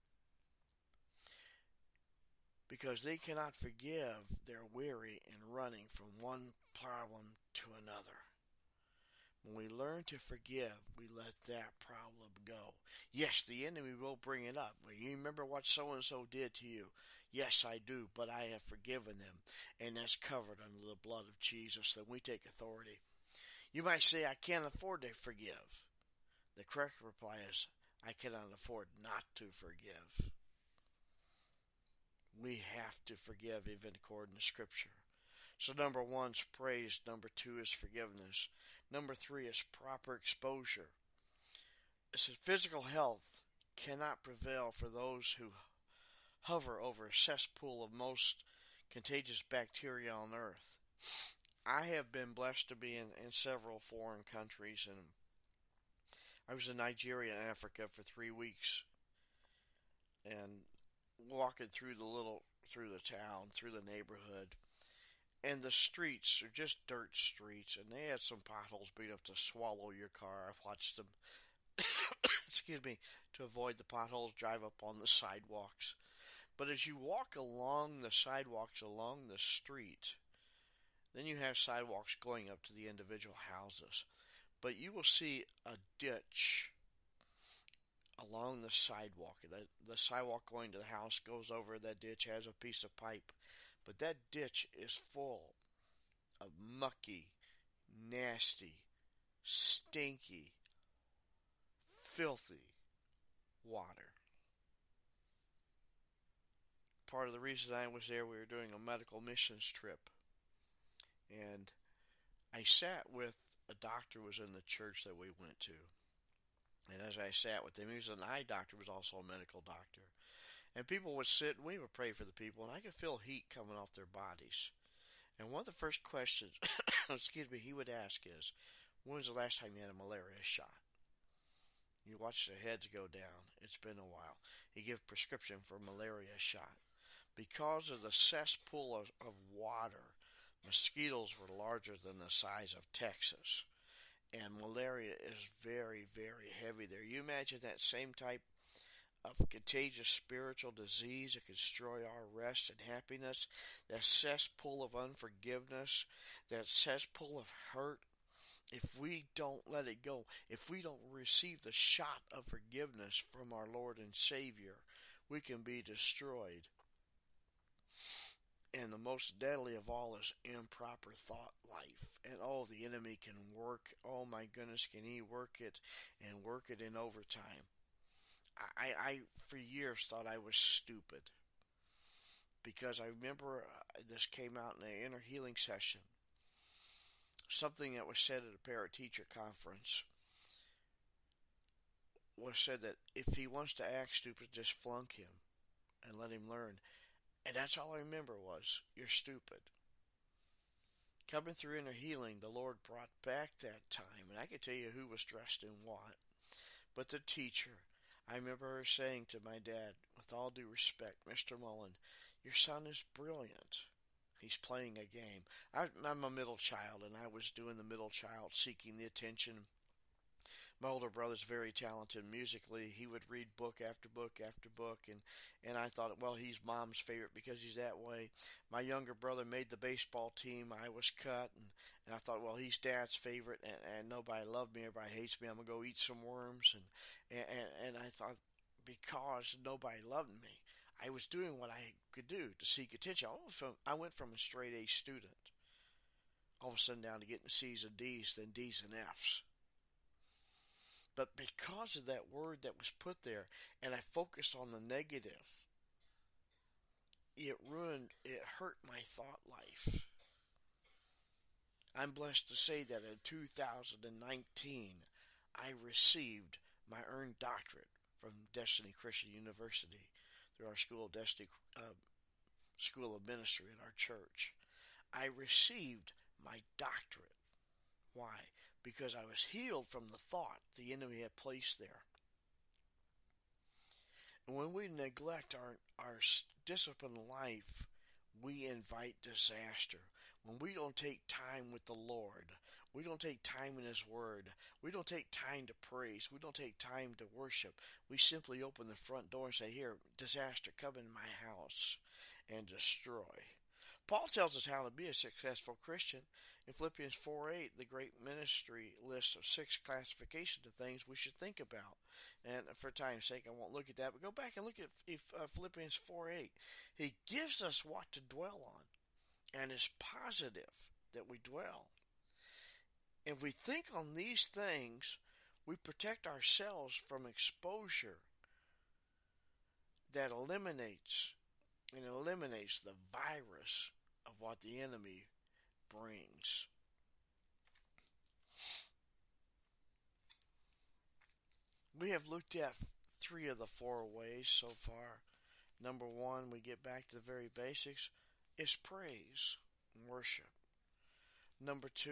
Because they cannot forgive, they're weary and running from one problem to another. When we learn to forgive, we let that problem go. Yes, the enemy will bring it up. Well, you remember what so-and-so did to you? Yes, I do, but I have forgiven them. And that's covered under the blood of Jesus. Then we take authority. You might say, I can't afford to forgive. The correct reply is, I cannot afford not to forgive. We have to forgive even according to Scripture. So number 1 is praise. Number 2 is forgiveness. Number 3 is proper exposure. It says physical health cannot prevail for those who hover over a cesspool of most contagious bacteria on earth. I have been blessed to be in several foreign countries, and I was in Nigeria and Africa for 3 weeks, and walking through the town, through the neighborhood, and the streets are just dirt streets, and they had some potholes big enough to swallow your car. I've watched them, to avoid the potholes, drive up on the sidewalks. But as you walk along the sidewalks along the street, then you have sidewalks going up to the individual houses. But you will see a ditch along the sidewalk. The sidewalk going to the house goes over that ditch, has a piece of pipe. But that ditch is full of mucky, nasty, stinky, filthy water. part of the reason I was there, we were doing a medical missions trip. And I sat with a doctor who was in the church that we went to. And as I sat with him, he was an eye doctor, was also a medical doctor. And people would sit, and we would pray for the people, and I could feel heat coming off their bodies. And one of the first questions, he would ask is, when was the last time you had a malaria shot? You watch their heads go down. It's been a while. He gave prescription for malaria shot. Because of the cesspool of water, mosquitoes were larger than the size of Texas. And malaria is very, very heavy there. You imagine that same type of contagious spiritual disease that can destroy our rest and happiness, that cesspool of unforgiveness, that cesspool of hurt. If we don't let it go, if we don't receive the shot of forgiveness from our Lord and Savior, we can be destroyed. And the most deadly of all is improper thought life. And the enemy can work. Oh my goodness, can he work it and work it in overtime? I for years thought I was stupid. Because I remember this came out in an inner healing session. Something that was said at a parent-teacher conference was said that if he wants to act stupid, just flunk him and let him learn. And that's all I remember was, you're stupid. Coming through inner healing, the Lord brought back that time. And I could tell you who was dressed in what. But the teacher, I remember her saying to my dad, with all due respect, Mr. Mullen, your son is brilliant. He's playing a game. I'm a middle child, and I was doing the middle child, seeking the attention. My older brother's very talented musically. He would read book after book after book, and I thought, well, he's mom's favorite because he's that way. My younger brother made the baseball team. I was cut, and I thought, well, he's dad's favorite, and nobody loved me. Everybody hates me. I'm going to go eat some worms. And I thought, because nobody loved me, I was doing what I could do to seek attention. I went from a straight A student, all of a sudden down to getting C's and D's, then D's and F's. But because of that word that was put there, and I focused on the negative, it hurt my thought life. I'm blessed to say that in 2019, I received my earned doctorate from Destiny Christian University through our School of Destiny, School of Ministry at our church. I received my doctorate. Why? Because I was healed from the thought the enemy had placed there. And when we neglect our disciplined life, we invite disaster. When we don't take time with the Lord, we don't take time in His Word, we don't take time to praise, we don't take time to worship, we simply open the front door and say, here, disaster, come in my house and destroy. Paul tells us how to be a successful Christian. In Philippians 4:8, the great ministry list of 6 classifications of things we should think about. And for time's sake, I won't look at that, but go back and look at Philippians 4:8. He gives us what to dwell on, and is positive that we dwell. If we think on these things, we protect ourselves from exposure that eliminates the virus of what the enemy brings. We have looked at 3 of the 4 ways so far. Number 1, we get back to the very basics, is praise and worship. Number 2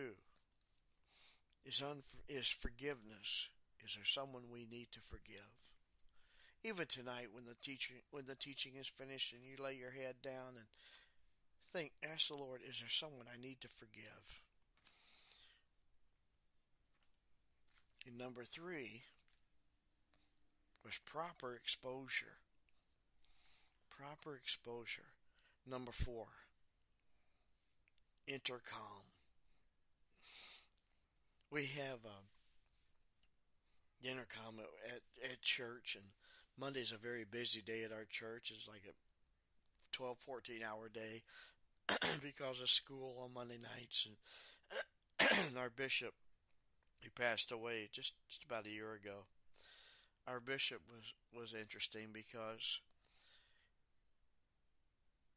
is forgiveness. Is there someone we need to forgive? Even tonight, when the teaching is finished and you lay your head down and ask the Lord, is there someone I need to forgive? And number 3 was proper exposure. Proper exposure. Number 4, intercom. We have the intercom at church, and Monday's a very busy day at our church. It's like a 12, 14-hour day because of school on Monday nights. And our bishop, he passed away just about a year ago. Our bishop was interesting because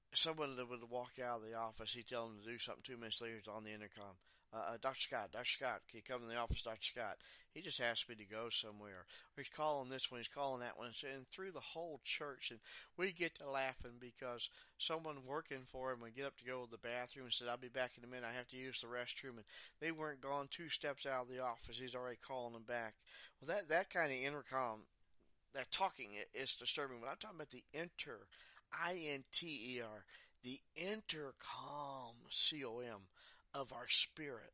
someone that would walk out of the office, he'd tell them to do something. 2 minutes later, it's on the intercom. Dr. Scott, can you come in the office, Dr. Scott? He just asked me to go somewhere. Or he's calling this one, he's calling that one. And through the whole church, and we get to laughing because someone working for him would get up to go to the bathroom and said, I'll be back in a minute, I have to use the restroom. And they weren't gone 2 steps out of the office. He's already calling them back. Well, that kind of intercom, that talking is disturbing. But I'm talking about the I-N-T-E-R, the intercom, C-O-M, of our spirit.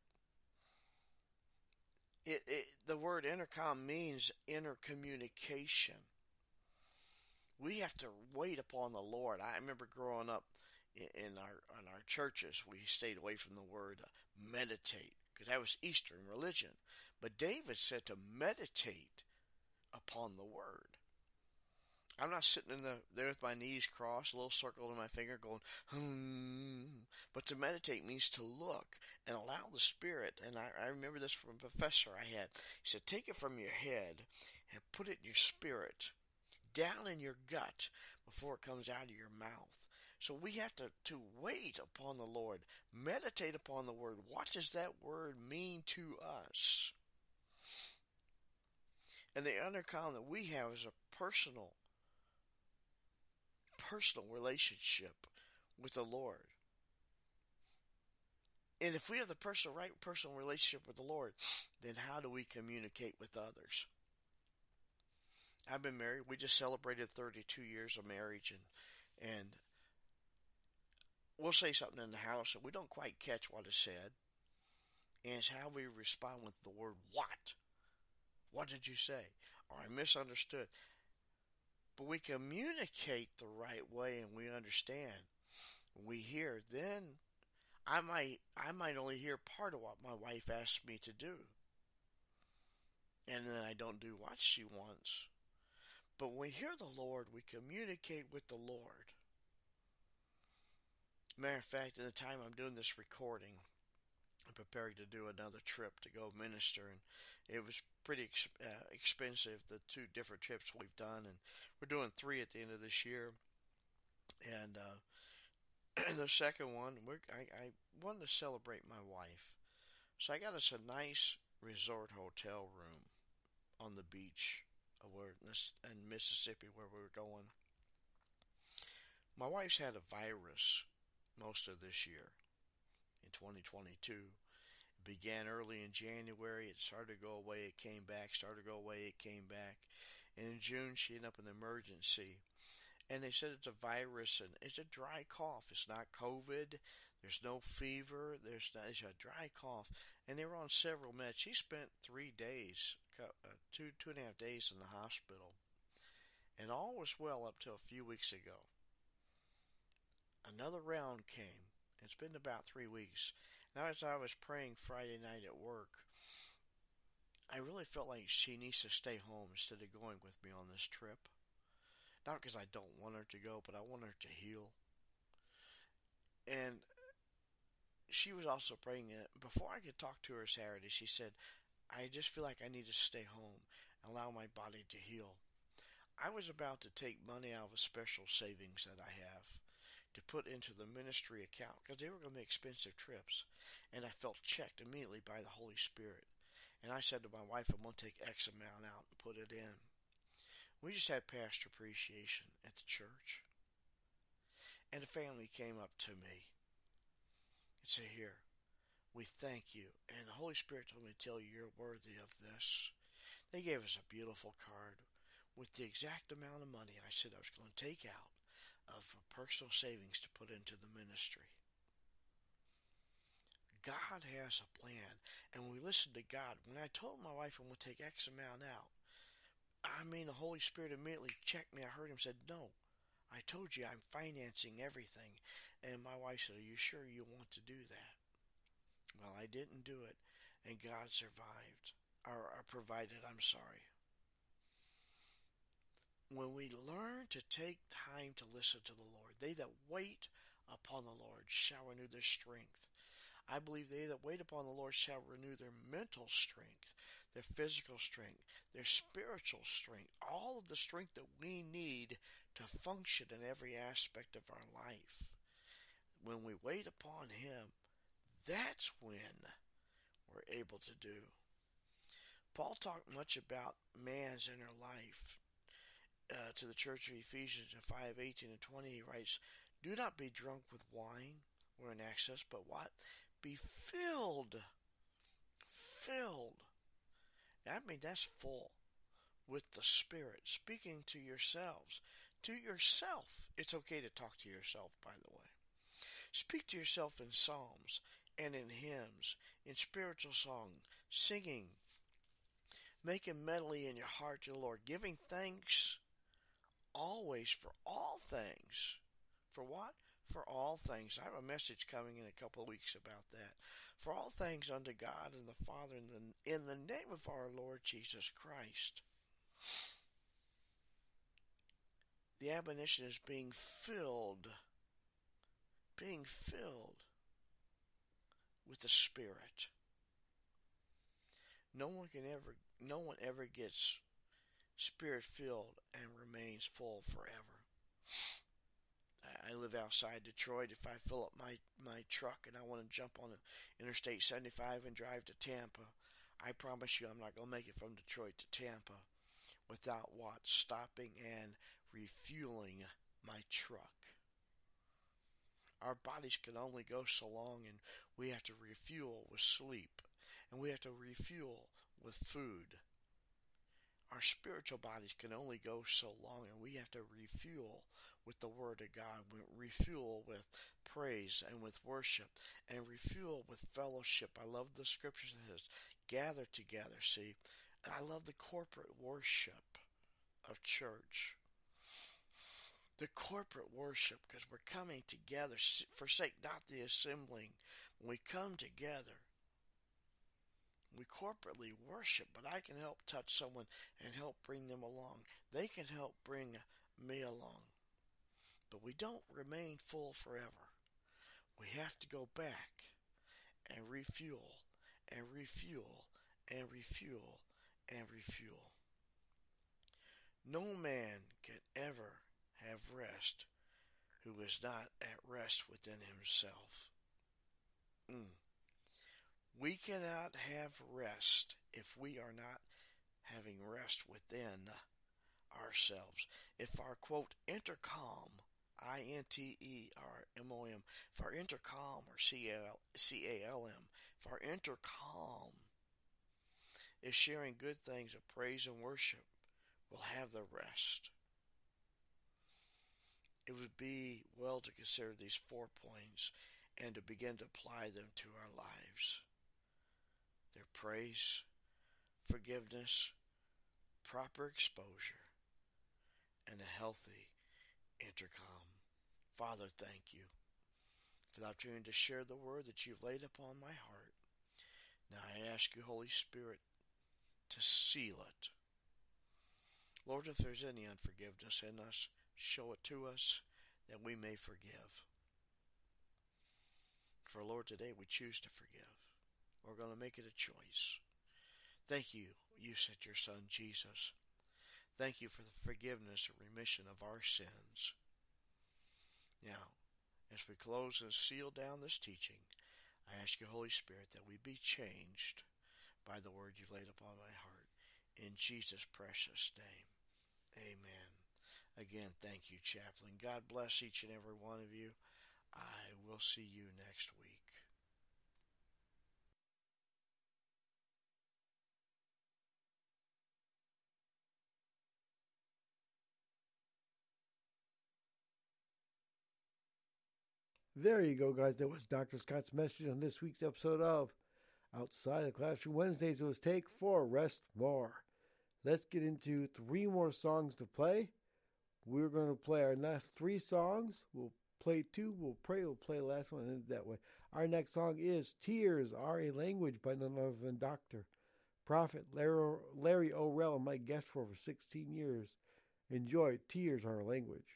The word intercom means intercommunication. We have to wait upon the Lord. I remember growing up in our churches, we stayed away from the word meditate, because that was Eastern religion. But David said to meditate upon the word. I'm not sitting there with my knees crossed, a little circle in my finger going, But to meditate means to look and allow the Spirit. And I remember this from a professor I had. He said, take it from your head and put it in your spirit, down in your gut, before it comes out of your mouth. So we have to wait upon the Lord, meditate upon the Word. What does that Word mean to us? And the intercom that we have is a personal relationship with the Lord. And if we have the right personal relationship with the Lord, then how do we communicate with others? I've been married. We just celebrated 32 years of marriage, and we'll say something in the house and we don't quite catch what is said. And it's how we respond with the word what. What did you say? Or I misunderstood. But we communicate the right way and we understand. We hear. Then I might only hear part of what my wife asks me to do. And then I don't do what she wants. But when we hear the Lord, we communicate with the Lord. Matter of fact, at the time I'm doing this recording, I'm preparing to do another trip to go minister, and it was pretty expensive, the 2 different trips we've done, and we're doing 3 at the end of this year. And the second one, I wanted to celebrate my wife, so I got us a nice resort hotel room on the beach in Mississippi where we were going. My wife's had a virus most of this year, in 2022. It began early in January. It started to go away. It came back. Started to go away. It came back. And in June, she ended up in emergency. And they said it's a virus, and it's a dry cough. It's not COVID. There's no fever. It's a dry cough. And they were on several meds. She spent 3 days, 2.5 days in the hospital. And all was well up till a few weeks ago. Another round came. It's been about 3 weeks. Now, as I was praying Friday night at work, I really felt like she needs to stay home instead of going with me on this trip. Not because I don't want her to go, but I want her to heal. And she was also praying, before I could talk to her Saturday, she said, I just feel like I need to stay home and allow my body to heal. I was about to take money out of a special savings that I have to put into the ministry account, because they were going to be expensive trips, and I felt checked immediately by the Holy Spirit. And I said to my wife, I'm going to take X amount out and put it in. We just had pastor appreciation at the church, and the family came up to me and said, here, we thank you, and the Holy Spirit told me to tell you you're worthy of this. They gave us a beautiful card with the exact amount of money I said I was going to take out of personal savings to put into the ministry. God has a plan, and when we listen to God, when I told my wife I'm going to take X amount out, the Holy Spirit immediately checked me. I heard him said, no, I told you I'm financing everything. And my wife said, are you sure you want to do that? Well, I didn't do it, and God provided. When we learn to take time to listen to the Lord, they that wait upon the Lord shall renew their strength. I believe they that wait upon the Lord shall renew their mental strength, their physical strength, their spiritual strength, all of the strength that we need to function in every aspect of our life. when we wait upon Him, that's when we're able to do. Paul talked much about man's inner life. To the church of Ephesians in 5:18 and 20, he writes, "Do not be drunk with wine or in excess, but what? Be filled. Filled. I mean, that's full with the Spirit, speaking to yourselves. To yourself. It's okay to talk to yourself, by the way. Speak to yourself in psalms and in hymns, in spiritual song, singing, making melody in your heart to the Lord, giving thanks always for all things." For what? For all things. I have a message coming in a couple of weeks about that. For all things unto God and the Father in the name of our Lord Jesus Christ. The admonition is being filled with the Spirit. No one ever gets Spirit-filled and remains full forever. I live outside Detroit. If I fill up my truck and I want to jump on Interstate 75 and drive to Tampa, I promise you I'm not going to make it from Detroit to Tampa without stopping and refueling my truck. Our bodies can only go so long, and we have to refuel with sleep, and we have to refuel with food. Our spiritual bodies can only go so long, and we have to refuel with the Word of God, refuel with praise and with worship, and refuel with fellowship. I love the scripture that says, gather together, see? And I love the corporate worship of church. The corporate worship, because we're coming together. Forsake not the assembling. When we come together, we corporately worship, but I can help touch someone and help bring them along. They can help bring me along. But we don't remain full forever. We have to go back and refuel and refuel and refuel and refuel. No man can ever have rest who is not at rest within himself. We cannot have rest if we are not having rest within ourselves. If our, quote, intercom, I-N-T-E-R-M-O-M, if our intercom, or C-A-L-M, if our intercom is sharing good things of praise and worship, we'll have the rest. It would be well to consider these 4 points and to begin to apply them to our lives. Their praise, forgiveness, proper exposure, and a healthy intercom. Father, thank you for the opportunity to share the word that you've laid upon my heart. Now I ask you, Holy Spirit, to seal it. Lord, if there's any unforgiveness in us, show it to us that we may forgive. For Lord, today we choose to forgive. We're going to make it a choice. Thank you, you sent your Son, Jesus. Thank you for the forgiveness and remission of our sins. Now, as we close and seal down this teaching, I ask you, Holy Spirit, that we be changed by the word you've laid upon my heart. In Jesus' precious name, amen. Again, thank you, Chaplain. God bless each and every one of you. I will see you next week. There you go, guys. That was Dr. Scott's message on this week's episode of Outside the Classroom Wednesdays. It was Take 4, Rest More. Let's get into 3 more songs to play. We're going to play our last 3 songs. We'll play 2. We'll play the last one, and end that way. Our next song is Tears Are a Language by none other than Dr. Prophet Larry O'Rell, my guest for over 16 years. Enjoy Tears Are a Language.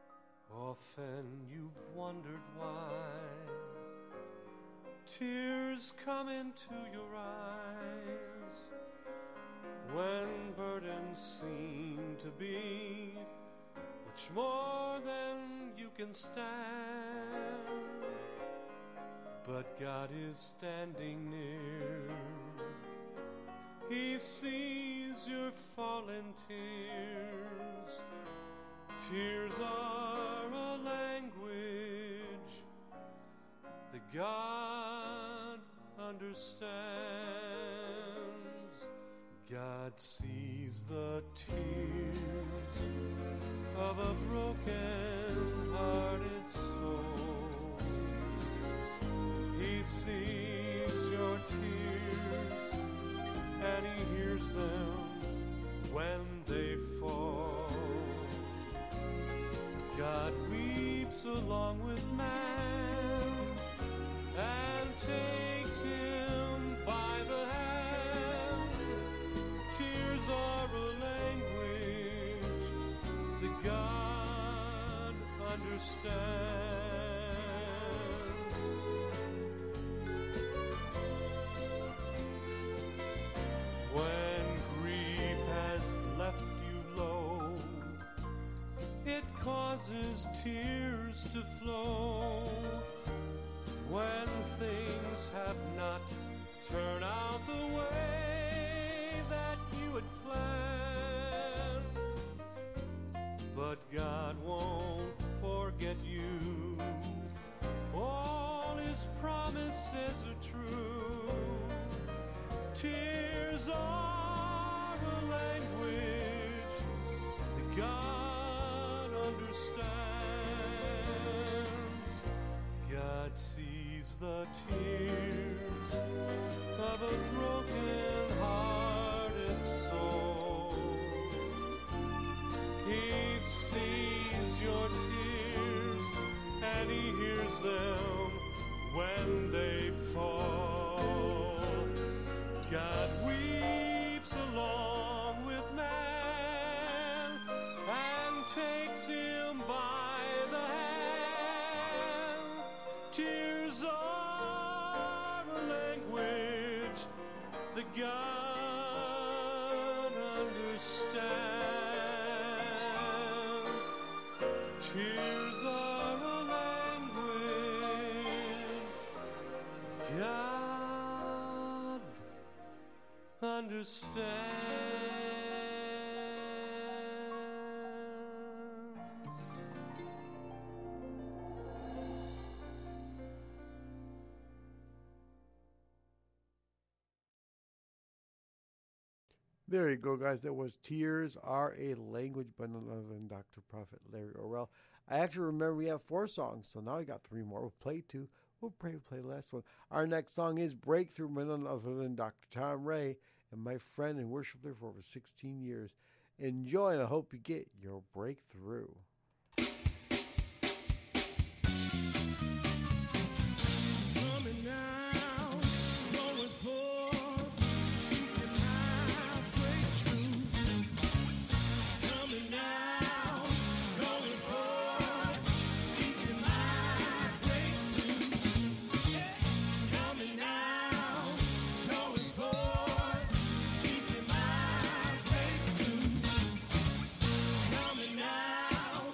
Often you've wondered why tears tears come into your eyes when burdens seem to be much more than you can stand. But God is standing near. He sees your fallen tears. Tears are a language that God understands. God sees the tears of a broken-hearted soul. He sees your tears and He hears them when they fall. God weeps along with man and takes him by the hand. Tears are a language that God understands. When grief has left you low, it causes tears to flow. When things have not turned out the way that you had planned, but God won't forget you. All His promises are true. Tears are a language that God understands. God sees the tears of a broken-hearted soul. He sees your tears and He hears them when they fall. God weeps along with man and takes him by the hand. Tears are a language that God understands. Tears are a language God understands. There you go, guys. That was Tears Are a Language by none other than Dr. Prophet Larry Orwell. I actually remember we have 4 songs, so now we got 3 more. We'll play 2. We'll play the last one. Our next song is Breakthrough by none other than Dr. Tom Ray and my friend and worship leader for over 16 years. Enjoy, and I hope you get your breakthrough. Coming now, going forth, seeking my breakthrough. Coming now, going forth, seeking my breakthrough. Coming now, going forth, seeking my breakthrough. Coming now,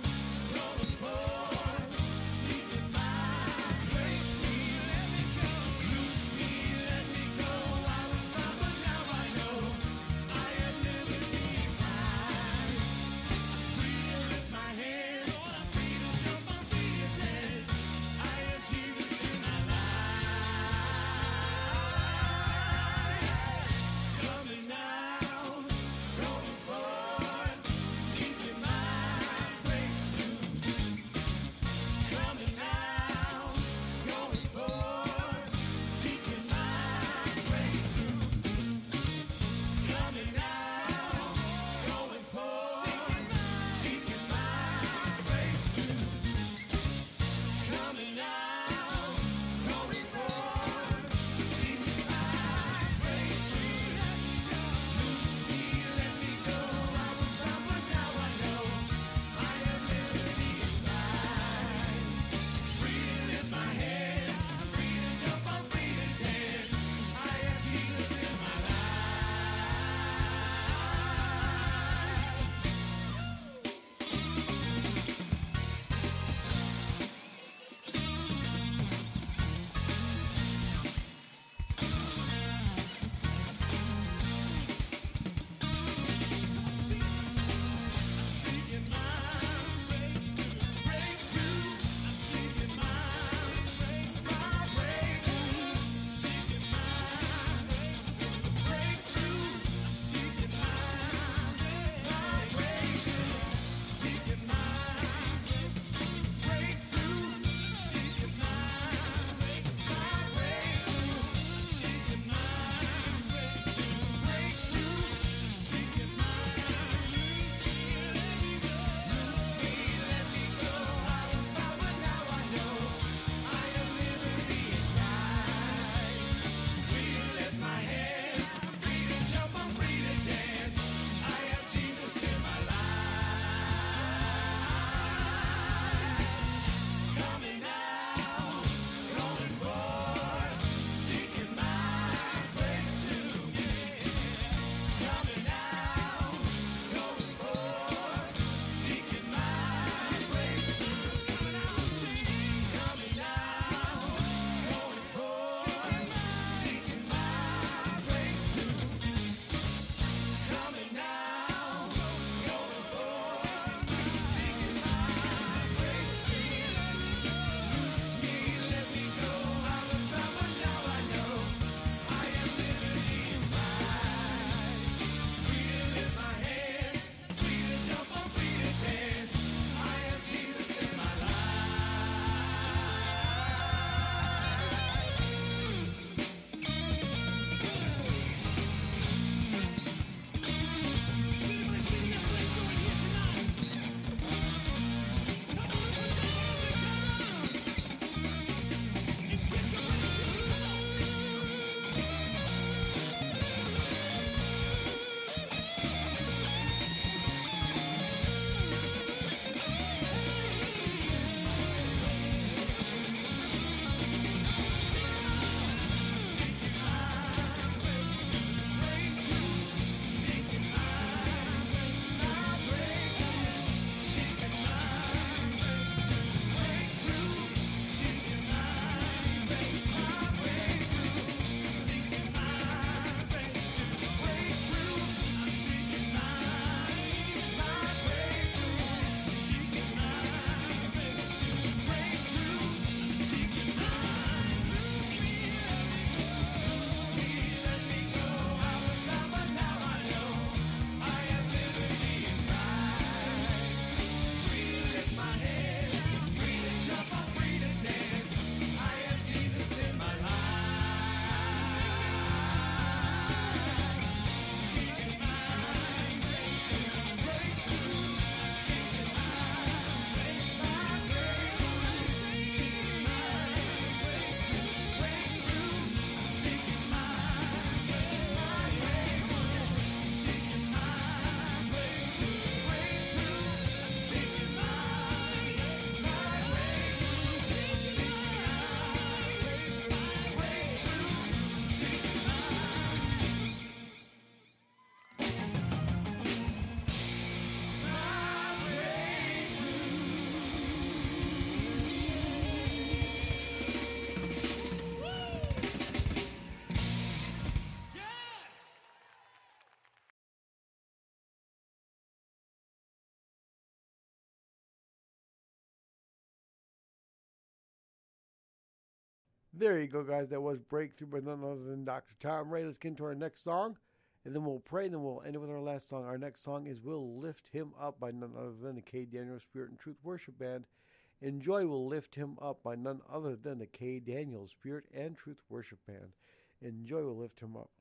There you go, guys. That was Breakthrough by none other than Dr. Tom Ray. Let's get into our next song, and then we'll pray, and then we'll end it with our last song. Our next song is We'll Lift Him Up by none other than the K. Daniel Spirit and Truth Worship Band. Enjoy Will Lift Him Up by none other than the K. Daniel Spirit and Truth Worship Band. Enjoy Will Lift Him Up.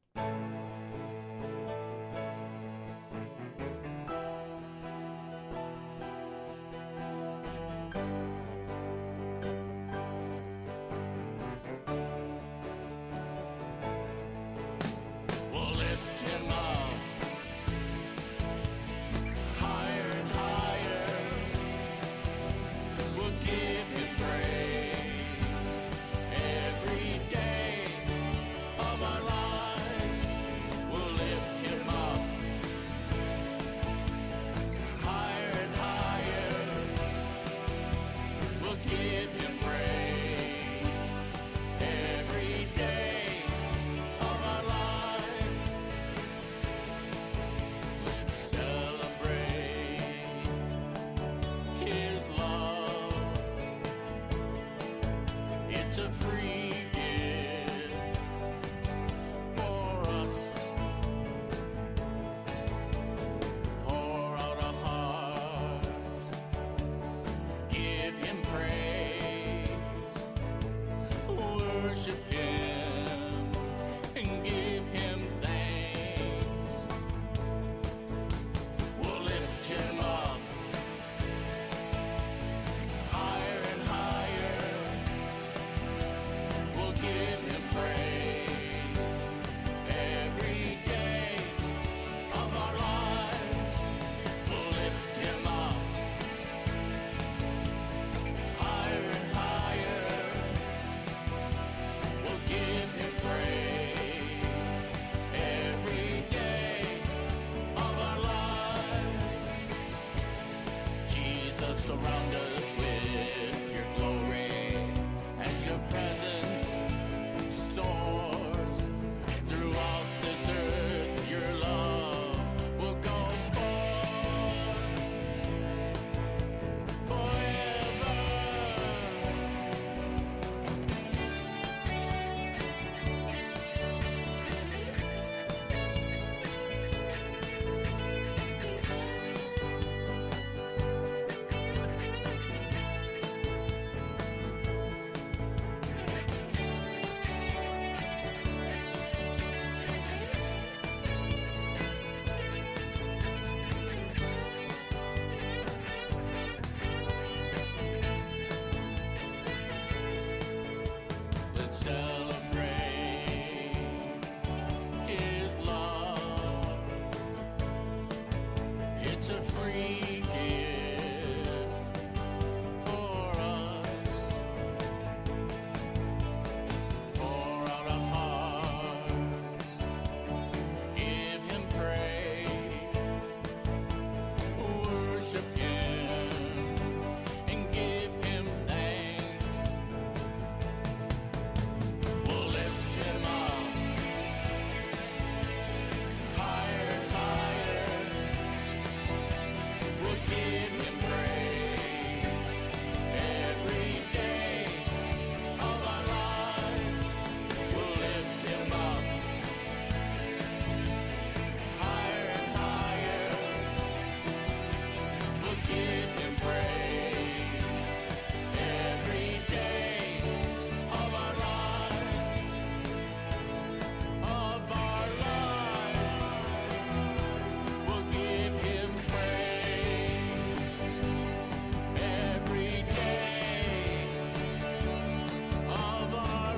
We'll lift him up higher and higher. We'll give him praise every day of our lives. We'll lift him up higher and higher. We'll give him praise every day of our lives. Let's celebrate his love. It's a free gift for us. Pour out our hearts, give him praise, worship him, and give him thanks. We'll lift him up higher and higher. We'll give him praise every day of our lives. We'll lift him up higher and higher. We'll give him praise every day of our lives. Jesus, surround us with your glory as your presence soars throughout this earth. Your love will go forth forever. Let's celebrate his love. It's a free gift for us. Pour out our hearts, give him praise, worship him, and give him thanks. We'll lift him up higher and higher. We'll give him praise every day of our lives. We'll lift him up higher and higher. We'll give him praise every day of our lives. Of our lives, we'll give him praise every day of our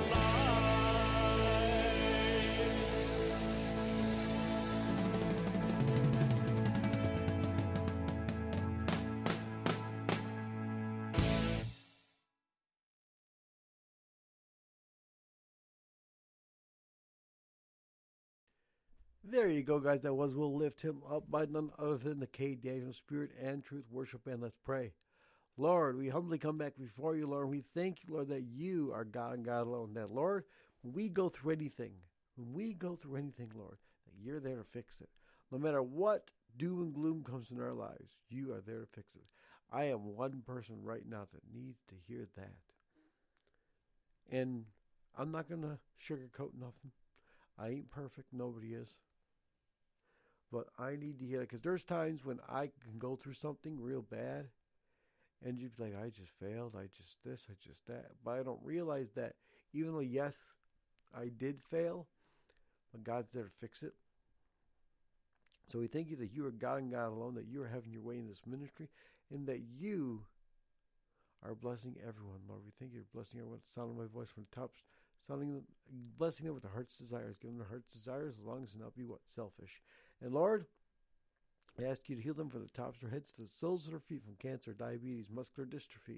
There you go, guys. That was We'll Lift Him Up by none other than the K. Daniel Spirit and Truth Worship Band. Let's pray. Lord, we humbly come back before you, Lord. We thank you, Lord, that you are God and God alone. That, Lord, when we go through anything, Lord, that you're there to fix it. No matter what doom and gloom comes in our lives, you are there to fix it. I am one person right now that needs to hear that. And I'm not going to sugarcoat nothing. I ain't perfect. Nobody is. But I need to hear it. Because there's times when I can go through something real bad. And you'd be like, I just failed. I just this. I just that. But I don't realize that even though, yes, I did fail, but God's there to fix it. So we thank you that you are God and God alone, that you are having your way in this ministry, and that you are blessing everyone, Lord. We thank you for blessing everyone. The sound of my voice from the top, blessing them with their heart's desires, giving them their heart's desires as long as it not be what? Selfish. And Lord, I ask you to heal them from the tops of their heads to the soles of their feet from cancer, diabetes, muscular dystrophy.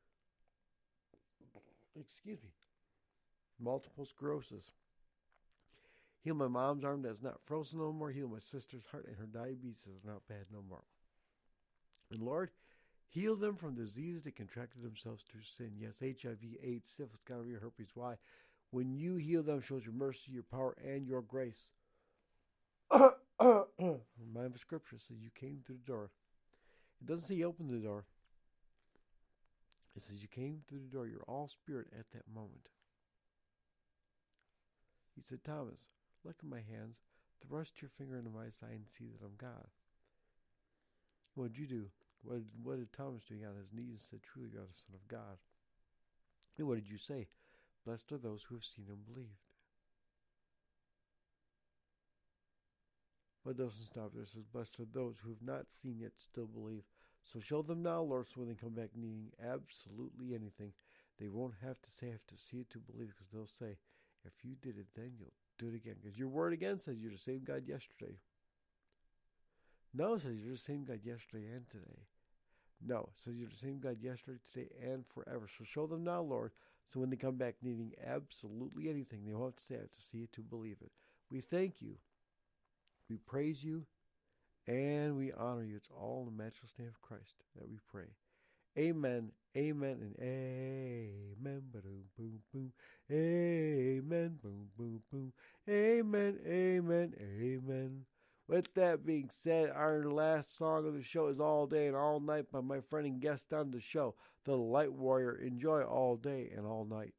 Excuse me. Multiple sclerosis. Heal my mom's arm that's not frozen no more. Heal my sister's heart and her diabetes is not bad no more. And Lord, heal them from diseases that contracted themselves through sin. Yes, HIV, AIDS, syphilis, gonorrhea, herpes. Why? When you heal them, shows your mercy, your power, and your grace. Remind the scripture says you came through the door. It doesn't say you opened the door. It says you came through the door. You're all spirit at that moment. He said, Thomas, look at my hands. Thrust your finger into my side and see that I'm God. What did you do? What did Thomas do? He got on his knees and said, truly God is the Son of God. And what did you say? Blessed are those who have seen and believed. But it doesn't stop there. It says, blessed are those who have not seen yet still believe. So show them now, Lord, so when they come back needing absolutely anything, they won't have to say, I have to see it to believe, because they'll say, if you did it, then you'll do it again. Because your word again says you're the same God yesterday. No, it says you're the same God yesterday and today. No, it says you're the same God yesterday, today, and forever. So show them now, Lord, so when they come back needing absolutely anything, they won't have to say, I have to see it to believe it. We thank you. We praise you. And we honor you. It's all in the matchless name of Christ that we pray. Amen, amen, and amen. Ba-doom, boom, boom. Amen, boom, boom, boom. Amen, amen, amen. With that being said, our last song of the show is All Day and All Night by my friend and guest on the show, the Light Warrior. Enjoy all day and all night.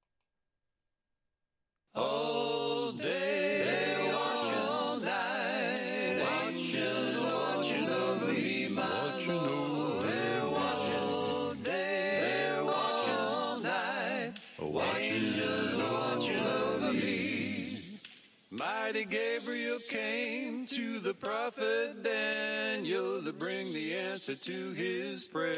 All day, all night, watching over me, my Lord. They're watching all day, they're watching all night, watching over me. Mighty Gabriel came to the prophet Daniel to bring the answer to his prayer.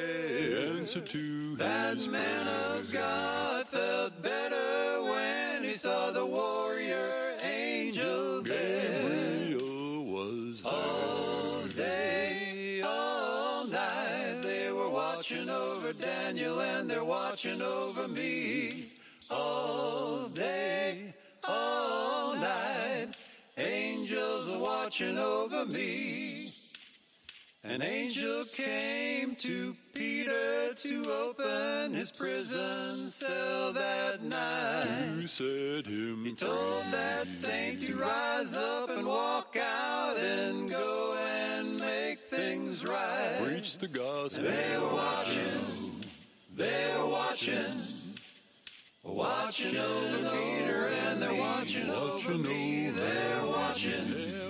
That man of God felt better when he saw the warrior angel there. Gabriel was there. All day, all night, they were watching over Daniel and they're watching over me. All day, all night, angels are watching over me. An angel came to Peter to open his prison cell that night. To set him He told that saint to rise up and walk out and go and make things right. preach the gospel. They were watching over Peter, and they're watching over me. They're watching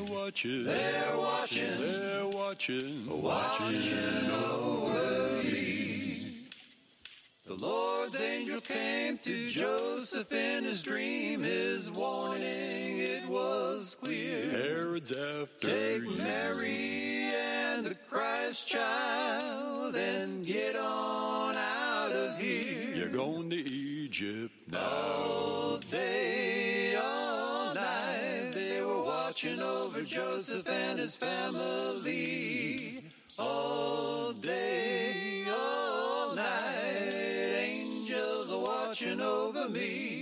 over me. The Lord's angel came to Joseph in his dream. His warning, it was clear. Herod's after Take you. Mary and the Christ child and get on out of here. You're going to Egypt now. All day, all night, they were watching over Joseph and his family. All day, all night, angels are watching over me.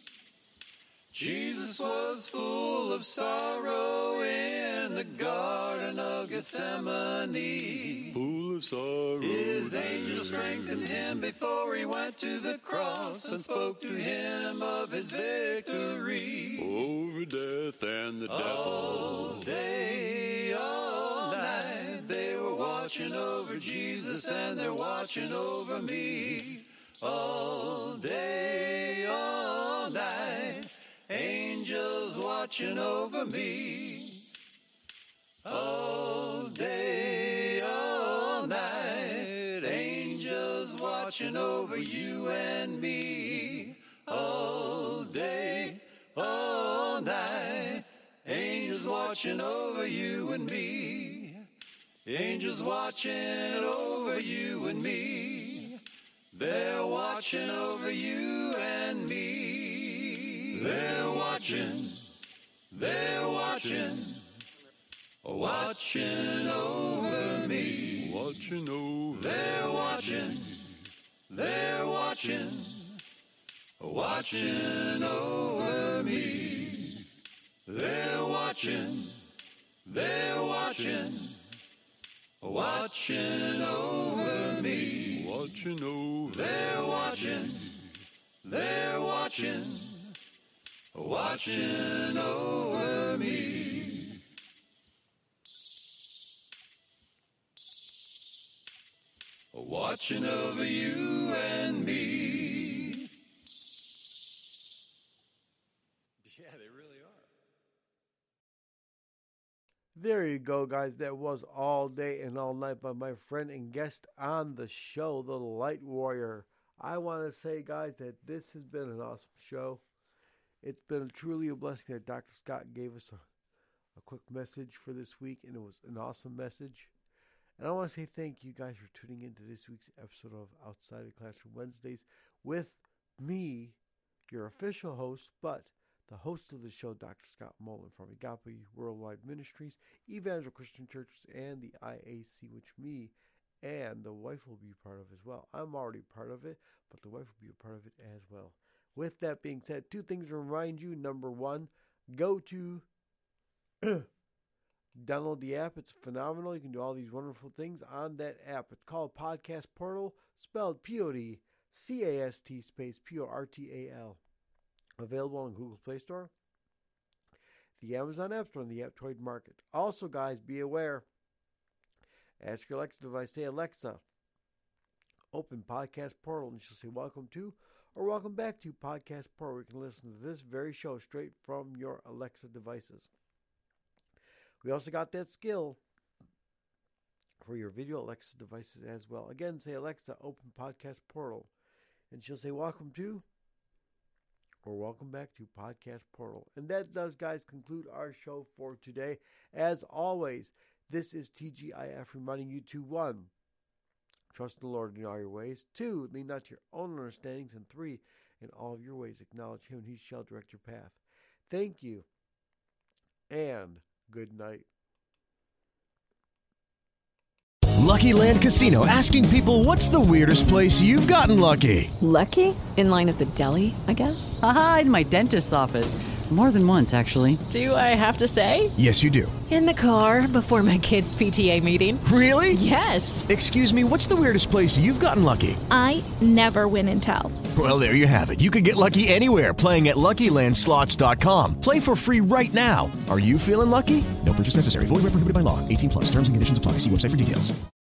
Jesus was full of sorrow in the Garden of Gethsemane. Full of sorrow. His angel strengthened him before he went to the cross and spoke to him of his victory. Over death and the devil. All day, all night, they were watching over Jesus and they're watching over me. All day, all watching over me. All day, all night, angels watching over you and me. All day, all night, angels watching over you and me. Angels watching over you and me. They're watching over you and me. They're watching watching over me. Watching over. They're watching watching over me. They're watching watching over me. Watching over. They're watching watching over me. Watching over you and me. Yeah, they really are. There you go, guys. That was All Day and All Night by my friend and guest on the show, the Light Warrior. I want to say, guys, that this has been an awesome show. It's been truly a blessing that Dr. Scott gave us a quick message for this week, and it was an awesome message. And I want to say thank you guys for tuning into this week's episode of Outside the Classroom Wednesdays with me, your official host, but the host of the show, Dr. Scott Mullen from Agape Worldwide Ministries, Evangelical Christian Churches, and the IAC, which me and the wife will be part of as well. I'm already part of it, but the wife will be a part of it as well. With that being said, two things to remind you. Number one, go to download the app. It's phenomenal. You can do all these wonderful things on that app. It's called Podcast Portal, spelled Podcast space Portal. Available on Google Play Store, the Amazon App Store, and the Aptoid Market. Also, guys, be aware. Ask your Alexa device, say, Alexa, open Podcast Portal, and she'll say, welcome to or welcome back to Podcast Portal. You can listen to this very show straight from your Alexa devices. We also got that skill for your video Alexa devices as well. Again, say, Alexa, open Podcast Portal, and she'll say, welcome to or welcome back to Podcast Portal. And that does, guys, conclude our show for today. As always, this is TGIF reminding you to 1, trust the Lord in all your ways. 2, lean not to your own understandings. And 3, in all of your ways acknowledge Him, and He shall direct your path. Thank you, and good night. Lucky Land Casino, asking people, what's the weirdest place you've gotten lucky? Lucky? In line at the deli, I guess? Aha, in my dentist's office. More than once, actually. Do I have to say? Yes, you do. In the car before my kids' PTA meeting. Really? Yes. Excuse me, what's the weirdest place you've gotten lucky? I never win and tell. Well, there you have it. You can get lucky anywhere, playing at LuckyLandSlots.com. Play for free right now. Are you feeling lucky? No purchase necessary. Void where prohibited by law. 18+. Terms and conditions apply. See website for details.